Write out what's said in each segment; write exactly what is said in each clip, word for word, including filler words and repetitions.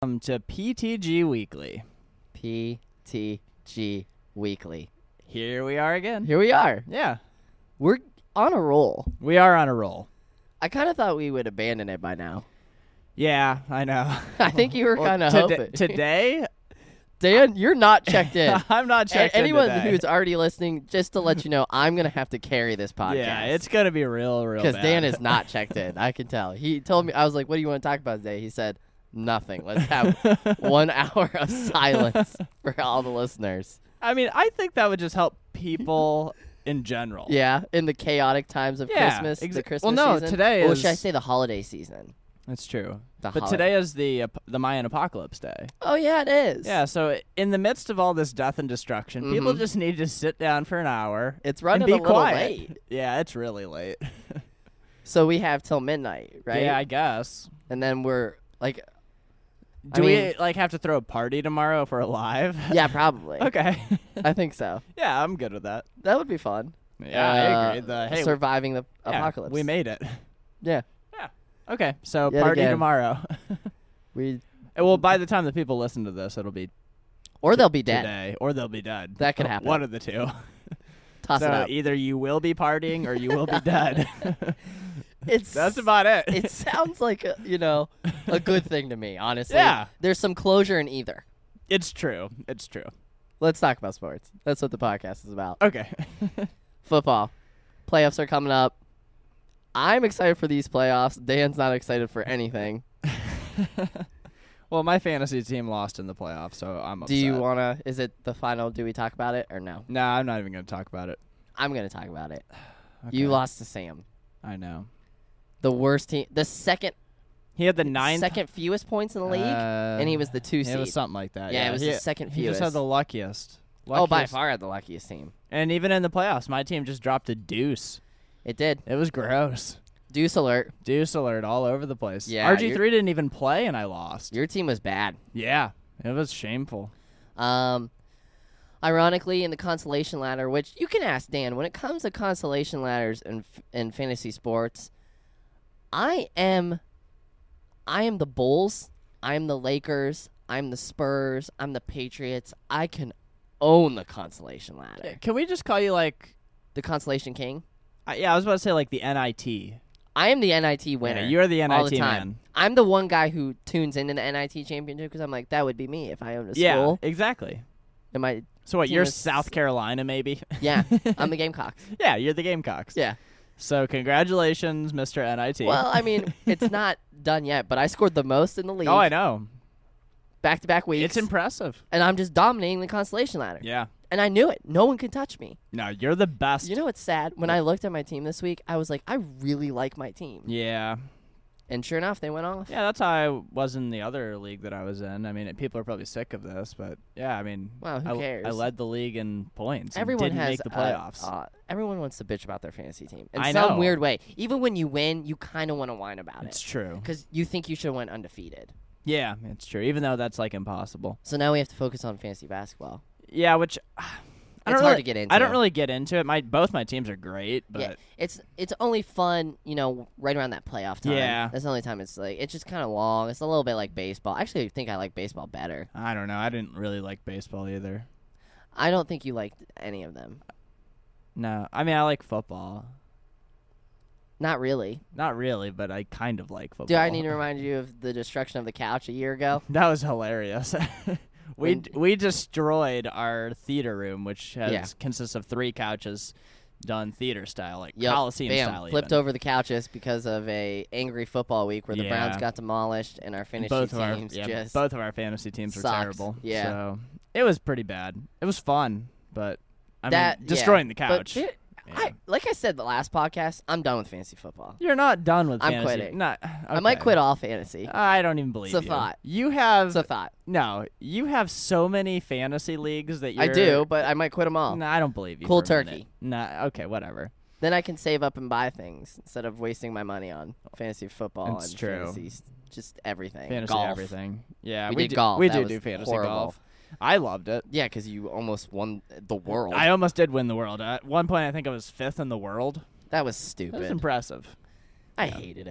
Welcome to P T G Weekly. P T G Weekly. Here we are again. Here we are. Yeah. We're on a roll. We are on a roll. I kind of thought we would abandon it by now. Yeah, I know. I think you were Well, kind of toda- hoping. Today, Dan, you're not checked in. I'm not And checked anyone in today. who's already listening, just to let you know, I'm going to have to carry this podcast. Yeah, it's going to be real, real bad. Because Dan is not checked in. I can tell. He told me, I was like, what do you want to talk about today? He said, nothing. Let's have one hour of silence for all the listeners. I mean, I think that would just help people in general. Yeah, in the chaotic times of Yeah, Christmas, exa- the Christmas well, no, season. today Or is- should I say the holiday season? That's true. The But holiday. today is the ap- the Mayan Apocalypse Day. Oh, yeah, it is. Yeah, so in the midst of all this death and destruction, people Mhm. just need to sit down for an hour. It's and running be a little quiet. late. Yeah, it's really late. So we have till midnight, right? Yeah, I guess. And then we're like, Do I we mean- like have to throw a party tomorrow if we're alive? yeah, probably. Okay. I think so. Yeah, I'm good with that. That would be fun. Yeah, I Uh, agree. The hey, surviving the yeah, apocalypse. we made it. Yeah. Okay, so Yet party again. tomorrow. We And well, by the time the people listen to this, it'll be or they'll be dead. today, or they'll be dead. That could happen. One of the two. Toss so it up. either you will be partying or you will be dead. It's That's about it. It sounds like a, you know a good thing to me, honestly. Yeah. There's some closure in either. It's true. It's true. Let's talk about sports. That's what the podcast is about. Okay. Football. Playoffs are coming up. I'm excited for these playoffs. Dan's not excited for anything. Well, my fantasy team lost in the playoffs, so I'm upset. Do you want to, is it the final, do we talk about it or no? No, I'm not even going to talk about it. I'm going to talk about it. Okay. You lost to Sam. I know. The worst team, the second He had the ninth. second fewest points in the league, uh, and he was the two It seed. was something like that. Yeah, Yeah, it was he, the second He just fewest. had the luckiest. Oh, by luckiest. far had the luckiest team. And even in the playoffs, my team just dropped a deuce. It did. It was gross. Deuce alert. Deuce alert all over the place. Yeah, R G three didn't even play, and I lost. Your team was bad. Yeah, it was shameful. Um, ironically, in the consolation ladder, which you can ask Dan, when it comes to consolation ladders in f- in fantasy sports, I am, I am the Bulls, I am the Lakers, I'm the Spurs, I'm the Patriots. I can own the consolation ladder. Can we just call you like? The consolation king. Uh, yeah, I was about to say like the N I T. I am the N I T winner. Yeah, you're the N I T all the time. man. I'm the one guy who tunes into the N I T championship because I'm like, that would be me if I owned a Yeah, school. exactly. Am I? So what? Team You're is- South Carolina, maybe? Yeah, I'm the Gamecocks. Yeah, you're the Gamecocks. Yeah. So congratulations, Mister N I T. Well, I mean, it's not done yet, but I scored the most in the league oh, I know. back-to-back weeks. It's impressive. and I'm just dominating the consolation ladder. Yeah. And I knew it. No one could touch me. No, you're the best. You know what's sad? When I looked at my team this week, I was like, I really like my team. Yeah. And sure enough, they went off. Yeah, that's how I was in the other league that I was in. I mean, people are probably sick of this, but yeah, I mean, Well, who I, cares? I led the league in points. and Everyone didn't has make the a- playoffs. uh, everyone wants to bitch about their fantasy team in I some know. weird way. Even when you win, you kind of want to whine about it's it true. because you think you should have went undefeated. Yeah, it's true. Even though that's like impossible. So now we have to focus on fantasy basketball. Yeah, which I don't It's really, hard to get into. I don't really get into it. My both my teams are great, but Yeah, it's it's only fun, you know, right around that playoff time. Yeah. That's the only time it's like it's just kind of long. It's a little bit like baseball. Actually, I think I like baseball better. I don't know. I didn't really like baseball either. I don't think you liked any of them. No, I mean I like football. Not really. Not really, but I kind of like football. Do I need to remind you of the destruction of the couch a year ago? That was hilarious. we When- d- we destroyed our theater room, which has Yeah. consists of three couches, done theater style, like Yep. Coliseum Bam. style. Flipped even. over the couches because of a angry football week where the Browns Yeah. got demolished and our fantasy both of our teams yeah, just both of our fantasy teams were sucked. terrible. Yeah. So it was pretty bad. It was fun, but I that mean destroying yeah. the But couch. it- Yeah. I like I said the last podcast, I'm done with fantasy football. You're not done with I'm fantasy. quitting. Not, I might okay. quit all fantasy. I don't even believe It's a you. thought. You have It's a thought. no. You have so many fantasy leagues that you're, I do, but I might quit them all. No, I don't believe you. Cold for a turkey. minute. Nah, okay, whatever. Then I can save up and buy things instead of wasting my money on fantasy football It's and true. fantasy, s- just everything. Fantasy golf. everything. Yeah, We we, did do, golf. We That do was do fantasy horrible. golf. I loved it. Yeah, because you almost won the world. I almost did win the world. At one point, I think I was fifth in the world. that was That stupid. was impressive. I hated it.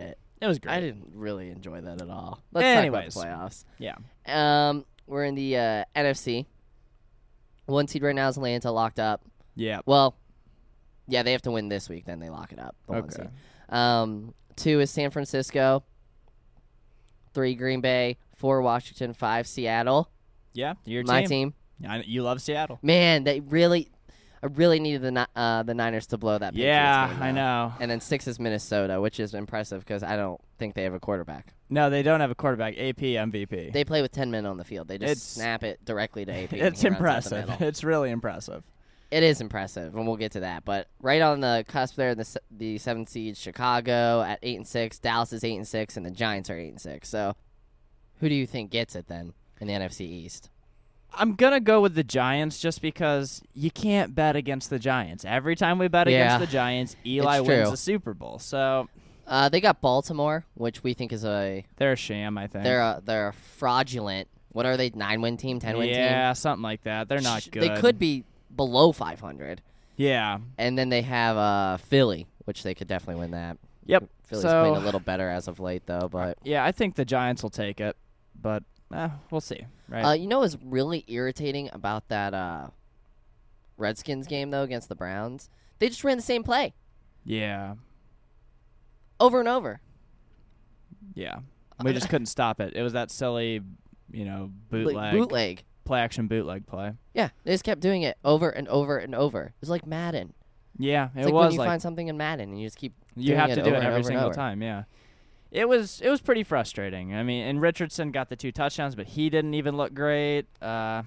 It was great. I didn't really enjoy that at all. Let's Anyways. talk about the playoffs. Yeah. Um, we're in the uh, N F C. One seed right now is Atlanta, locked up. Yeah. Well, yeah, they have to win this week, then they lock it up. The one Okay. seed. Um, two is San Francisco. Three, Green Bay. Four, Washington. Five, Seattle. Yeah. Your My team. team. I, you love Seattle. Man, they really, I really needed the Ni- uh, the Niners to blow that Patriots Yeah, game I out. know. And then six is Minnesota, which is impressive because I don't think they have a quarterback. No, they don't have a quarterback. A P, M V P. They play with ten men on the field. They just It's- snap it directly to A P. and It's he runs out the impressive. middle. It's really impressive. It is impressive, and we'll get to that. But right on the cusp there, the se- the seventh seed Chicago at eight and six, Dallas is eight and six, and the Giants are eight and six. So, who do you think gets it then in the N F C East? I'm going to go with the Giants just because you can't bet against the Giants. Every time we bet Yeah. against the Giants, Eli It's wins true. the Super Bowl. So Uh, they got Baltimore, which we think is a they're a sham, I think. they're a, they're a fraudulent. What are they? Nine win team, ten win team. Yeah, something like that. They're not Sh- good. They could be below five hundred. Yeah. And then they have uh, Philly, which they could definitely win that. Yep. Philly's So- playing a little better as of late, though. But Yeah, I think the Giants will take it, but eh, we'll see. Right? uh, you know what's really irritating about that uh, Redskins game, though, against the Browns? They just ran the same play yeah. over and over. Yeah. We just couldn't stop it. It was that silly, you know, bootleg, Like, bootleg. play action bootleg play. Yeah, they just kept doing it over and over and over. It was like Madden. Yeah, It's it like was when you like find something in Madden and you just keep you doing have it to do over it and every over and single over. time. Yeah, it was it was pretty frustrating. I mean, and Richardson got the two touchdowns, but he didn't even look great. Uh,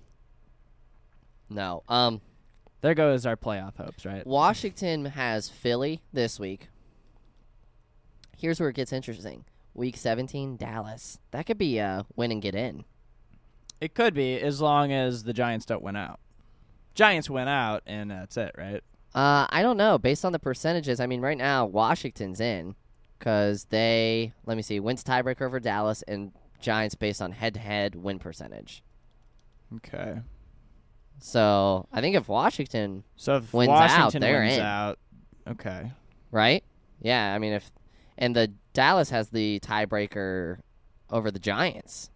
No. Um, there goes our playoff hopes, right? Washington has Philly this week. Here's where it gets interesting. Week seventeen, Dallas. That could be a win and get in. It could be as long as the Giants don't win out. Giants win out, and that's it, right? Uh, I don't know. Based on the percentages, I mean, right now, Washington's in because they, let me see, wins tiebreaker over Dallas and Giants based on head-to-head win percentage. Okay. So I think if Washington, So if Wins out, Washington they're wins in. out, okay. right? Yeah, I mean, if, and the Dallas has the tiebreaker over the Giants.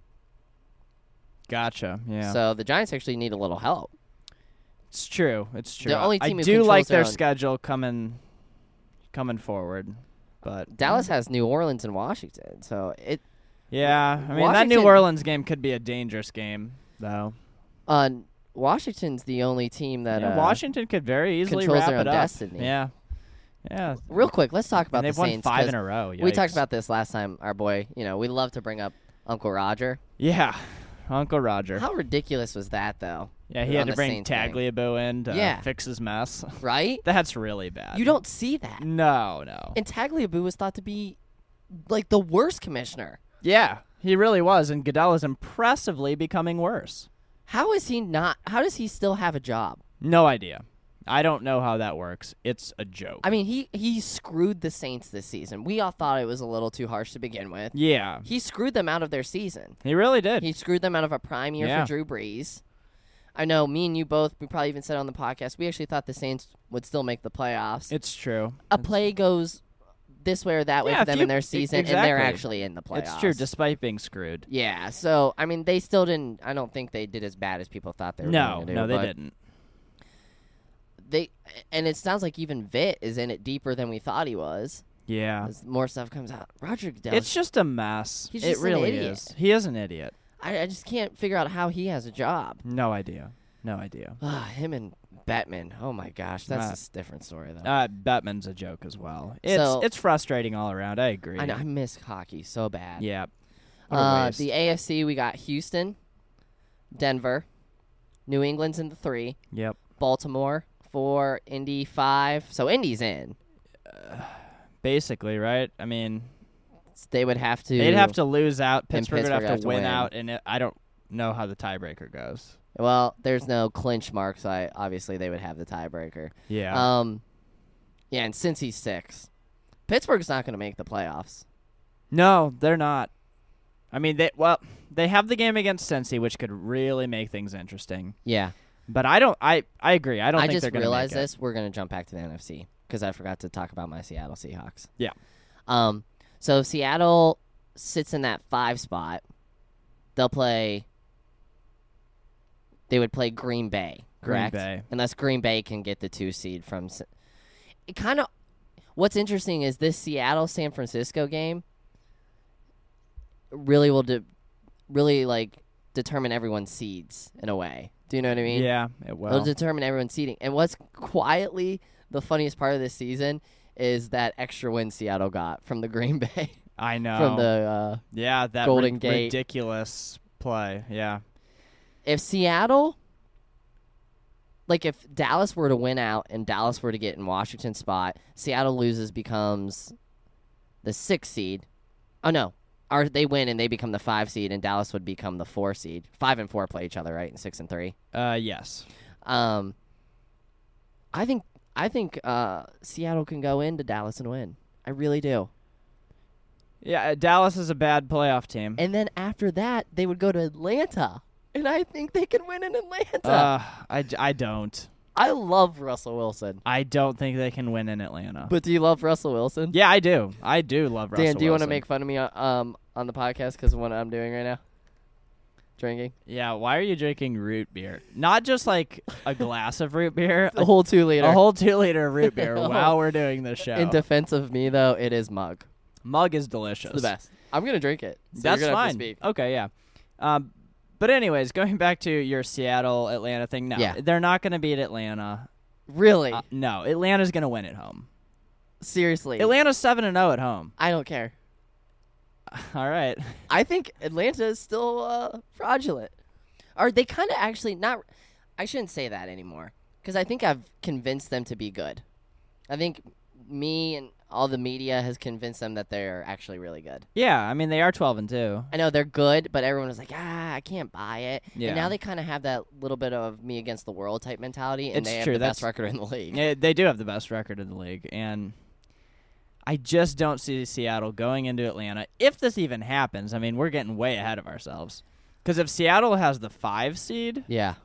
Gotcha. Yeah. So the Giants actually need a little help. It's true. It's true. The only team I who do controls like their their own- schedule coming coming forward, but Dallas has New Orleans and Washington, so it yeah, I mean that Washington- New Orleans game could be a dangerous game, though. uh, Washington's the only team that Yeah, uh, Washington could very easily controls wrap their it own up. destiny. Yeah, yeah. Real quick, let's talk about And they've the won Saints. five 'cause in a row. We talked Yikes. about this last time. Our boy, you know, we love to bring up Uncle Roger. Yeah, Uncle Roger. How ridiculous was that, though? Yeah, he on had to the bring Saints thing? Tagliabue in to Yeah. fix his mess. Right? That's really bad. You don't see that. No, no. And Tagliabue was thought to be like the worst commissioner. Yeah, he really was, and Goodell is impressively becoming worse. How is he not? How does he still have a job? No idea. I don't know how that works. It's a joke. I mean, he he screwed the Saints this season. We all thought it was a little too harsh to begin with. yeah, He screwed them out of their season. he really did. He screwed them out of a prime year Yeah. for Drew Brees. I know me and you both, we probably even said on the podcast, we actually thought the Saints would still make the playoffs. It's true. a play goes this way or that way Yeah, for if them you- in their season, and they're exactly. actually in the playoffs. It's true, despite being screwed. Yeah, so, I mean, they still didn't, I don't think they did as bad as people thought they were No, going to do. no, they but didn't. They, and it sounds like even Vitt is in it deeper than we thought he was. Yeah. As more stuff comes out. Roger Goodell, It's just a mess. He's it just an really idiot. is. He is an idiot. I, I just can't figure out how he has a job. No idea. No idea. Ah, him and Batman. Oh my gosh, that's Uh, a s- different story though. Uh, Batman's a joke as well. It's So- it's frustrating all around. I agree. I know, I miss hockey so bad. Yeah. What a Uh, waste. the A F C, we got Houston, Denver, New England's in the three, Yep. Baltimore four, Indy five. So Indy's in. Basically, right? I mean, They would have to. they'd have to lose out. And Pittsburgh would Pittsburgh have have to to win, win. out, and it, I don't know how the tiebreaker goes. Well, there's no clinch mark, so I, obviously they would have the tiebreaker. Yeah. Um, yeah, and since he's six, Pittsburgh's not going to make the playoffs. No, they're not. I mean, they well, they have the game against Cincy, which could really make things interesting. Yeah, But I don't. I I agree. I don't I think just they're going to realized make it. this. We're going to jump back to the N F C because I forgot to talk about my Seattle Seahawks. Yeah. Um. So if Seattle sits in that five spot, they'll play. They would play Green Bay, correct? Green Bay. Unless Green Bay can get the two seed from. It kind of. What's interesting is this Seattle San Francisco game. Really will de- really like determine everyone's seeds in a way. Do you know what I mean? Yeah, it will. It'll determine everyone's seeding. And what's quietly the funniest part of this season is that extra win Seattle got from the Green Bay. I know. From the uh, yeah, that Golden ri- Gate. ridiculous play. Yeah. If Seattle, like if Dallas were to win out and Dallas were to get in Washington's spot, Seattle loses, becomes the sixth seed. Oh, no. Or they win and they become the five seed, and Dallas would become the four seed. Five and four play each other, right? And six and three. Uh, yes. Um, I think I think uh, Seattle can go into Dallas and win. I really do. Yeah, uh, Dallas is a bad playoff team. And then after that, they would go to Atlanta, and I think they can win in Atlanta. Uh, I, d- I don't. I love Russell Wilson. I don't think they can win in Atlanta. But do you love Russell Wilson? Yeah, I do. I do love Russell Dan, do you want to Wilson. make fun of me uh, um on the podcast because of what I'm doing right now? Drinking? Yeah, why are you drinking root beer? Not just like a glass of root beer, A whole two liter. a whole two liter of root beer while we're doing the show. In defense of me, though, it is mug. Mug is delicious. It's the best. I'm going to drink it. So That's you're gonna have to fine. speak. Okay, yeah. Um, but anyways, going back to your Seattle Atlanta thing, no, Yeah. they're not going to beat Atlanta. Really? Uh, no, Atlanta's going to win at home. Seriously. Atlanta's seven and zero at home. I don't care. All right. I think Atlanta is still uh, fraudulent. Or they kind of actually not. I shouldn't say that anymore because I think I've convinced them to be good. I think me and all the media has convinced them that they're actually really good. Yeah, I mean they are twelve and two. I know they're good, but everyone was like, ah, I can't buy it. Yeah. And now they kind of have that little bit of me against the world type mentality, and It's they have true, the best that's- record in the league. Yeah, they do have the best record in the league, and I just don't see Seattle going into Atlanta. If this even happens, I mean we're getting way ahead of ourselves. Because if Seattle has the five seed, Yeah.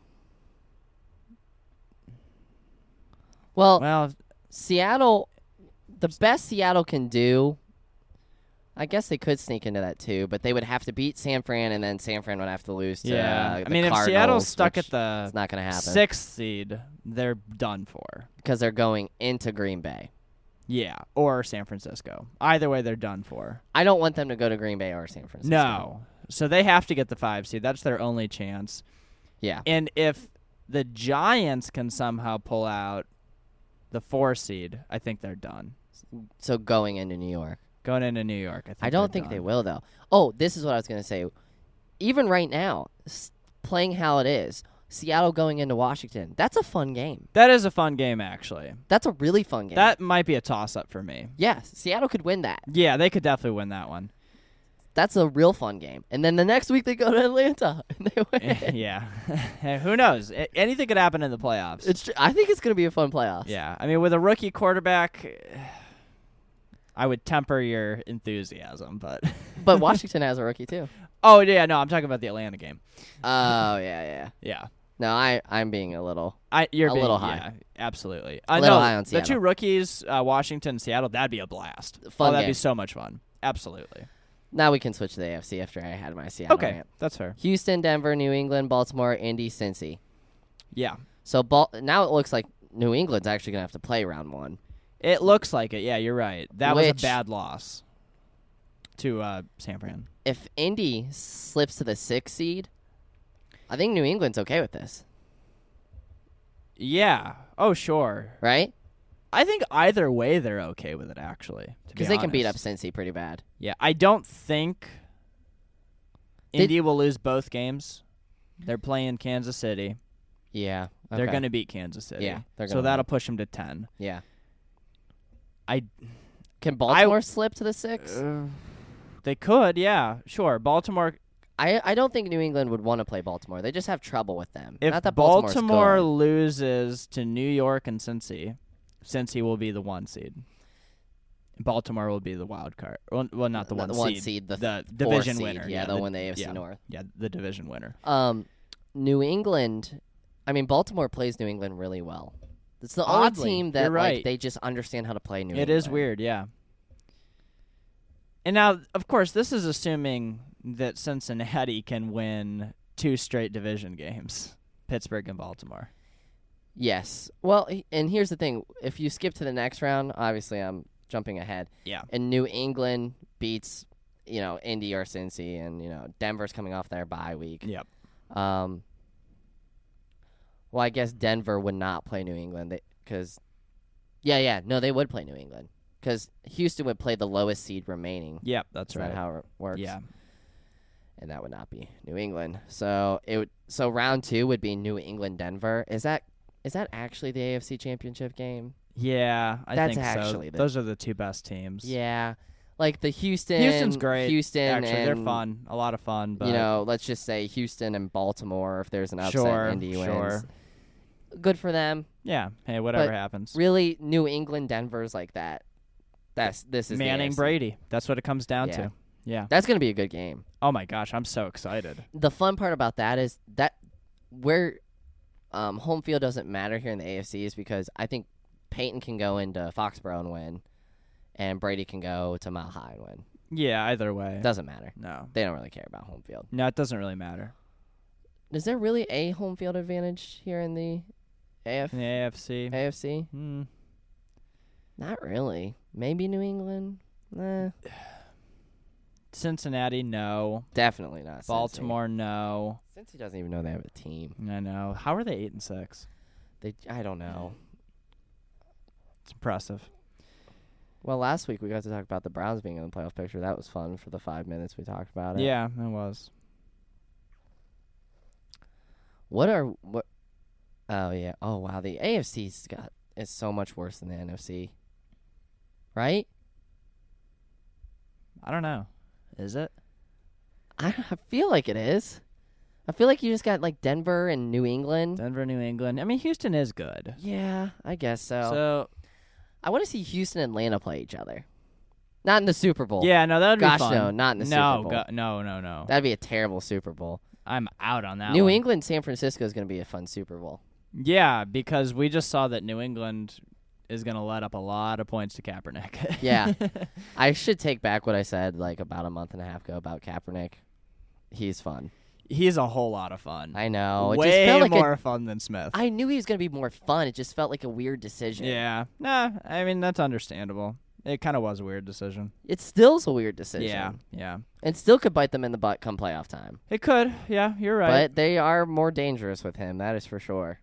Well, well, Seattle, the best Seattle can do, I guess they could sneak into that too, but they would have to beat San Fran, and then San Fran would have to lose to yeah. uh, I the mean, if Cardinals, Seattle's stuck which at the it's not going to happen sixth seed, they're done for. because they're going into Green Bay. Yeah, or San Francisco. Either way, they're done for. I don't want them to go to Green Bay or San Francisco. No. So they have to get the five seed. That's their only chance. Yeah. And if the Giants can somehow pull out the four seed, I think they're done. So going into New York. Going into New York, I think I don't they're think they done. will, though. Oh, this is what I was going to say. Even right now, s- playing how it is, Seattle going into Washington, that's a fun game. That is a fun game, actually. That's a really fun game. That might be a toss-up for me. Yeah, Seattle could win that. Yeah, they could definitely win that one. That's a real fun game. And then the next week they go to Atlanta and they win. Yeah. Who knows? A- Anything could happen in the playoffs. It's. Tr- I think it's going to be a fun playoffs. Yeah. I mean, with a rookie quarterback, I would temper your enthusiasm, but But Washington has a rookie too. oh yeah, no, I'm talking about the Atlanta game. Oh yeah, yeah. Yeah. No, I I'm being a little. I you're A being, little high. Yeah, absolutely. A I little know high on the Seattle. two rookies, uh, Washington and Seattle. That'd be a blast. Fun oh, that'd game. be so much fun. Absolutely. Now we can switch to the A F C after I had my Seattle. Okay, rant. that's fair. Houston, Denver, New England, Baltimore, Indy, Cincy. Yeah, So Bal- now it looks like New England's actually going to have to play round one. it looks like it. Yeah, you're right. That was Which- a bad loss to uh, San Fran. If Indy slips to the sixth seed, I think New England's okay with this, Yeah. Oh, sure. right? I think either way they're okay with it, actually. Because they can beat up Cincy pretty bad. Yeah, I don't think Did- Indy will lose both games. They're playing Kansas City. Yeah. They're okay. going to beat Kansas City. Yeah, they're so gonna that'll win. push them to ten. Yeah. I. Can Baltimore slip to the six? Uh, they could, yeah, sure. Baltimore. I I don't think New England would want to play Baltimore. They just have trouble with them. If Not that Baltimore's Baltimore good. loses to New York and Cincy, Cincy will be the one seed. Baltimore will be the wild card. Well, well not the Not one the seed. one seed, the the fourth division seed. winner. Yeah, they'll win the A F C yeah, North. Yeah, the division winner. Um, New England. I mean, Baltimore plays New England really well. It's the Oddly, only team that you're like right. they just understand how to play New It England. is weird, yeah. And now, of course, this is assuming that Cincinnati can win two straight division games, Pittsburgh and Baltimore. Yes. Well, he- and here's the thing. If you skip to the next round, obviously I'm jumping ahead. Yeah. And New England beats, you know, Indy or Cincy, and, you know, Denver's coming off their bye week. Yep. Um, well, I guess Denver would not play New England because, yeah, yeah, no, they would play New England because Houston would play the lowest seed remaining. Yep, that's Is right. that how it works? Yeah. And that would not be New England. So it would. So round two would be New England Denver. Is that is that actually the A F C Championship game? Yeah, I That's think actually so. the- Those are the two best teams. Yeah, like the Houston. Houston's great. Houston, Actually, and, they're fun. A lot of fun. But You know, let's just say Houston and Baltimore. If there's an upset, Sure, Indy wins. sure. Good for them. yeah, hey, whatever But happens. Really, New England Denver's like that. That's this is the Manning A F C. Brady. That's what it comes down Yeah. to. Yeah. That's gonna be a good game. Oh my gosh, I'm so excited. The fun part about that is that where um, home field doesn't matter here in the A F C is because I think Peyton can go into Foxborough and win, and Brady can go to Mile High and win. Yeah, either way. It doesn't matter. No. They don't really care about home field. No, it doesn't really matter. Is there really a home field advantage here in the A F- In the A F C. A F C? Hmm. Not really. Maybe New England? Nah. Cincinnati, no. Definitely not. Cincy. Baltimore, no. Cincy doesn't even know they have a team. I know. How are they eight and six? They, I don't know. It's impressive. Well, last week we got to talk about the Browns being in the playoff picture. That was fun for the five minutes we talked about it. Yeah, it was. What are what? Oh yeah. Oh wow. The A F C's got is so much worse than the N F C. Right? I don't know. Is it? I, I feel like it is. I feel like you just got like Denver and New England. Denver, New England. I mean, Houston is good. Yeah, I guess so. So, I want to see Houston and Atlanta play each other. Not in the Super Bowl. yeah, no, that would Gosh, be fun. no, not in the no, Super Bowl. go- no, no, no. That'd be a terrible Super Bowl. I'm out on that New one. England, San Francisco is going to be a fun Super Bowl. Yeah, because we just saw that New England is going to let up a lot of points to Kaepernick. Yeah. I should take back what I said like about a month and a half ago about Kaepernick. He's fun. He's a whole lot of fun. I know. It Way just felt like more a, fun than Smith. I knew he was going to be more fun. It just felt like a weird decision. Yeah. Nah, I mean, that's understandable. It kind of was a weird decision. It still's a weird decision. Yeah, yeah. And still could bite them in the butt come playoff time. It could. Yeah, you're right. But they are more dangerous with him. That is for sure.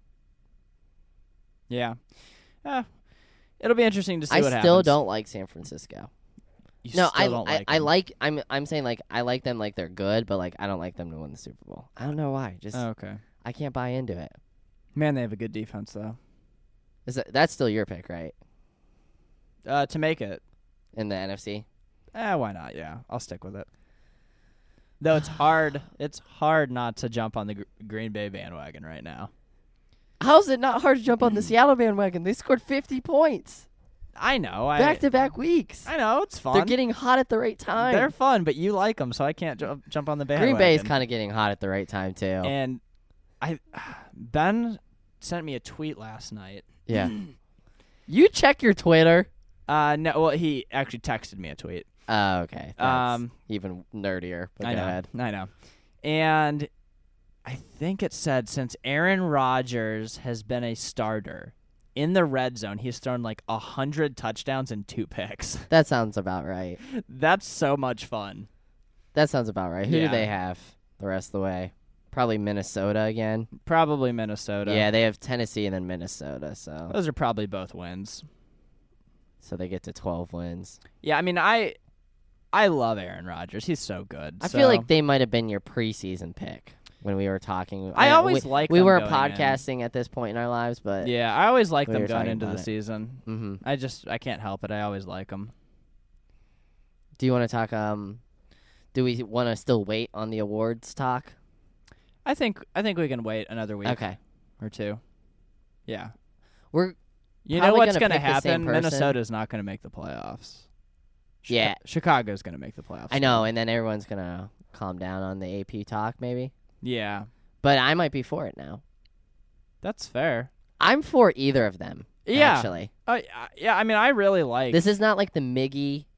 yeah. Uh, it'll be interesting to see I what still happens. don't like San Francisco. You no, still I don't I, like I him. like I'm I'm saying like I like them like they're good, but like I don't like them to win the Super Bowl. I don't know why. Just Oh, okay. I can't buy into it. Man, they have a good defense, though. Is that that's still your pick, right? Uh, to make it. In the N F C? Eh, why not? Yeah, I'll stick with it. Though it's hard. It's hard not to jump on the Gr- Green Bay bandwagon right now. How's it not hard to jump on the Seattle bandwagon? They scored fifty points I know. I, back to back weeks. I know. It's fun. They're getting hot at the right time. They're fun, but you like them, so I can't jump jump on the bandwagon. Green Bay is kind of getting hot at the right time too. And I, Ben sent me a tweet last night. Yeah. You check your Twitter. Uh, no, well, he actually texted me a tweet. Oh, okay. That's Um, even nerdier. But I go know. ahead. I know. And I think it said since Aaron Rodgers has been a starter in the red zone, he's thrown like a hundred touchdowns and two picks. That sounds about right. That's so much fun. That sounds about right. Who Yeah. do they have the rest of the way? Probably Minnesota again. Probably Minnesota. Yeah, they have Tennessee and then Minnesota. So Those are probably both wins. so they get to twelve wins. Yeah, I mean, I I love Aaron Rodgers. He's so good. I so- feel like they might have been your preseason pick when we were talking. I always we, like we them were going podcasting at this point in our lives, but Yeah, I always like We them were going talking into the about it. season. hmm I just I can't help it. I always like them. Do you want to talk? Um, do we want to still wait on the awards talk? I think I think we can wait another week Okay, or two. Yeah. we're You know Probably what's gonna going to pick the same happen? person. Minnesota's not going to make the playoffs. Chica- Yeah. Chicago's going to make the playoffs. I know, and then everyone's gonna calm down on the A P talk, maybe. Yeah. But I might be for it now. That's fair. I'm for either of them. Yeah. actually, Uh, yeah, I mean, I really like this is not like the Miggy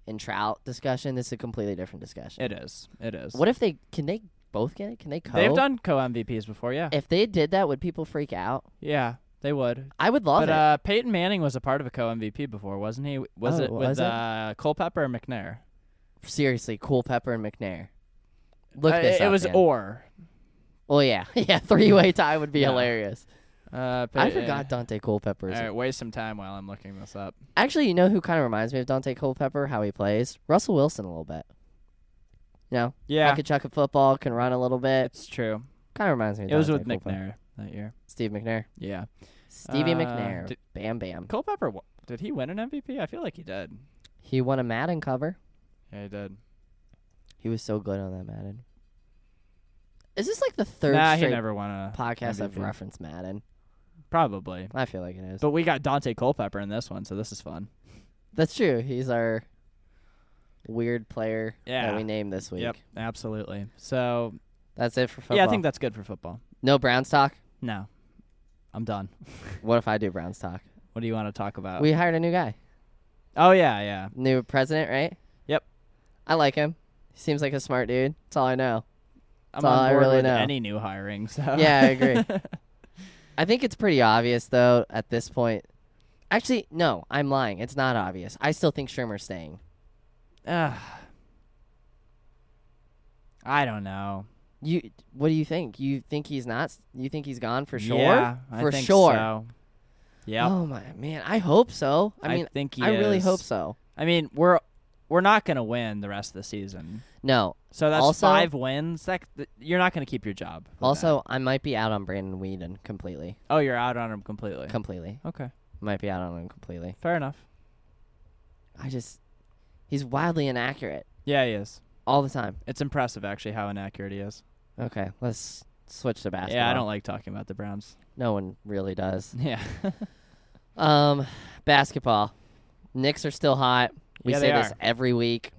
and Trout discussion. This is a completely different discussion. It is. It is. What if they can they both get it? Can they co? They've done co-M V Ps before, yeah. If they did that, would people freak out? Yeah, they would. I would love but it. uh, Peyton Manning was a part of a co-M V P before, wasn't he? Was Oh, it was with it? uh, Culpepper or McNair? Seriously, Culpepper and McNair. Look Uh, this it up, was man. or. Well, yeah, yeah, three-way tie would be Yeah. hilarious. Uh, I Pey- forgot Dante Culpepper. All is- right, waste some time while I'm looking this up. Actually, you know who kind of reminds me of Dante Culpepper? How he plays Russell Wilson a little bit. You know, Yeah, I could chuck a football, can run a little bit. it's true. Kind of reminds me. Of It was Dante with Culpepper. McNair that year. Steve McNair. Yeah. Stevie Uh, McNair. did- Bam, bam. Culpepper, wa- did he win an M V P? I feel like he did. He won a Madden cover. Yeah, he did. He was so good on that Madden. Is this like the third nah, he straight never won a podcast I've M V P. referenced Madden? Probably. I feel like it is. But we got Dante Culpepper in this one, so this is fun. That's true. He's our weird player Yeah. that we named this week. Yep, absolutely. So, That's it for football. yeah, I think that's good for football. No Browns talk? No. I'm done. What if I do Browns talk? What do you want to talk about? We hired a new guy. oh, yeah, yeah. New president, right? Yep. I like him. He seems like a smart dude. That's all I know. I'm That's all on I board really with know. any new hiring. So Yeah, I agree. I think it's pretty obvious, though, at this point. Actually, no, I'm lying. It's not obvious. I still think Shermer's staying. Ugh. I don't know. You, what do you think? You think he's not? You think he's gone for sure? Yeah, I for think sure. So. Yep. Oh my man, I hope so. I mean, think he I really is. hope so. I mean, we're we're not going to win the rest of the season. No. So that's Also- five wins. That th- you're not going to keep your job. with Also, I might be out on Brandon Whedon completely. that. oh, you're out on him completely. Completely. okay, Might be out on him completely. fair enough. I just, he's wildly inaccurate Yeah, he is. all the time. It's impressive actually how inaccurate he is. Okay, let's switch to basketball. Yeah, I don't like talking about the Browns. No one really does. Yeah. Um, basketball. Knicks are still hot. We Yeah, say they this are. every week.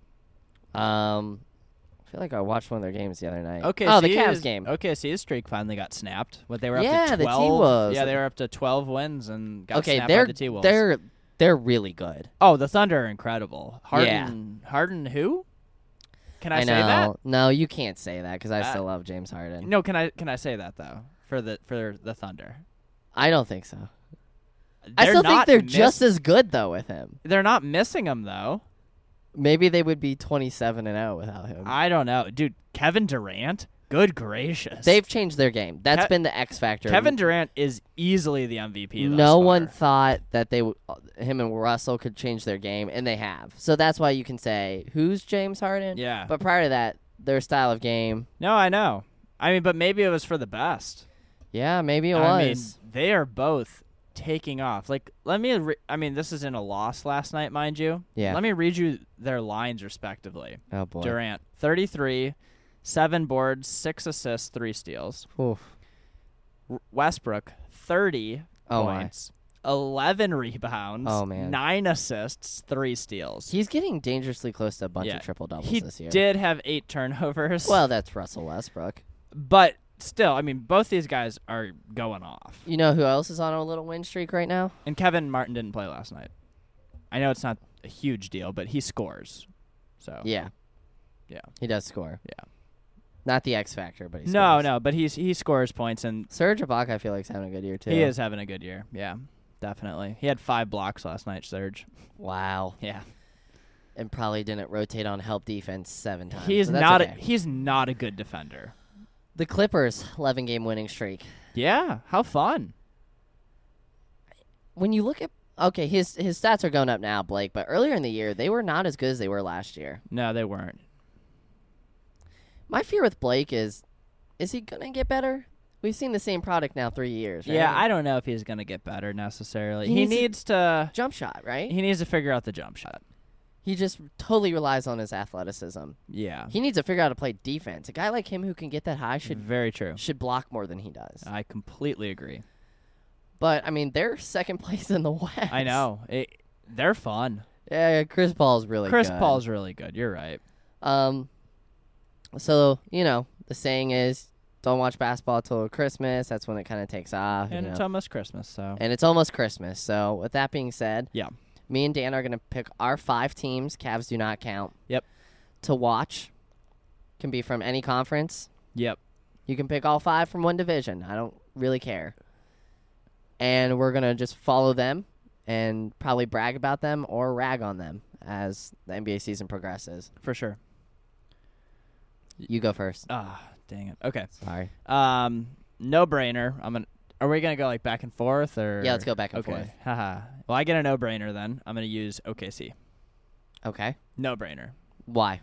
Um, I feel like I watched one of their games the other night. Okay. Oh, the Cavs game. Okay, see, his streak finally got snapped. What they were up Yeah, to the twelve. T-Wolves. Yeah, they were up to twelve wins and got okay, snapped they're by the T-Wolves. they're they're really good. Oh, the Thunder are incredible. Harden. Harden who? Can I, I say know. that? No, you can't say that because I Uh, still love James Harden. No, can I can I say that though for the for the Thunder? I don't think so. They're I still think not they're miss- just as good though with him. They're not missing him though. Maybe they would be twenty-seven and oh without him. I don't know, dude. Kevin Durant. Good gracious. They've changed their game. That's Ke- been the X factor. Kevin Durant is easily the M V P. thus No one far. thought that they, w- uh, him and Russell could change their game, and they have. So that's why you can say, who's James Harden? Yeah. But prior to that, their style of game, No, I know. I mean, but maybe it was for the best. yeah, maybe it I was. mean, they are both taking off. Like, let me. Re- I mean, this is in a loss last night, mind you. Yeah. Let me read you their lines respectively. Oh boy. Durant, thirty-three, seven boards, six assists, three steals. Oof. R- Westbrook, thirty Oh my. points, eleven rebounds, Oh, man. nine assists, three steals. He's getting dangerously close to a bunch Yeah. of triple doubles He this year. did have eight turnovers. Well, that's Russell Westbrook. but still, I mean, both these guys are going off. You know who else is on a little win streak right now? And Kevin Martin didn't play last night. I know it's not a huge deal, but he scores. So Yeah. Yeah. He does score. Yeah. Not the X factor, but he scores. no, no, but he's he scores points, and Serge Ibaka, I feel like, is having a good year, too. he is having a good year. Yeah, definitely. He had five blocks last night, Serge. Wow. Yeah, And probably didn't rotate on help defense seven times. he's but that's not okay. a, he's not a good defender. The Clippers, eleven game winning streak. Yeah, how fun. When you look at okay, his his stats are going up now, Blake, but earlier in the year they were not as good as they were last year. No, they weren't. My fear with Blake is is he gonna get better? We've seen the same product now three years, right? Yeah, I don't know if he's gonna get better necessarily. He He, needs to- needs to. jump shot, right? He needs to figure out the jump shot. He just totally relies on his athleticism. Yeah, He needs to figure out how to play defense. A guy like him who can get that high should very true. should block more than he does. I completely agree. But I mean, they're second place in the West. I know. It, they're fun. Yeah, Chris Paul's really Chris good. Paul's really good. You're right. Um, so you know the saying is, don't watch basketball till Christmas. That's when it kind of takes off. And you it's know. almost Christmas, so. and it's almost Christmas. So with that being said, Yeah. Me and Dan are going to pick our five teams. Cavs do not count. Yep. To watch. Can be from any conference. Yep. You can pick all five from one division. I don't really care. And we're going to just follow them and probably brag about them or rag on them as the N B A season progresses. For sure. You go first. Ah, dang it. Okay. Sorry. Um, no brainer. I'm gonna. Are we gonna go like back and forth or? Yeah, let's go back and okay. forth. Haha. Well, I get a no brainer then. I'm gonna use O K C. Okay. No brainer. Why?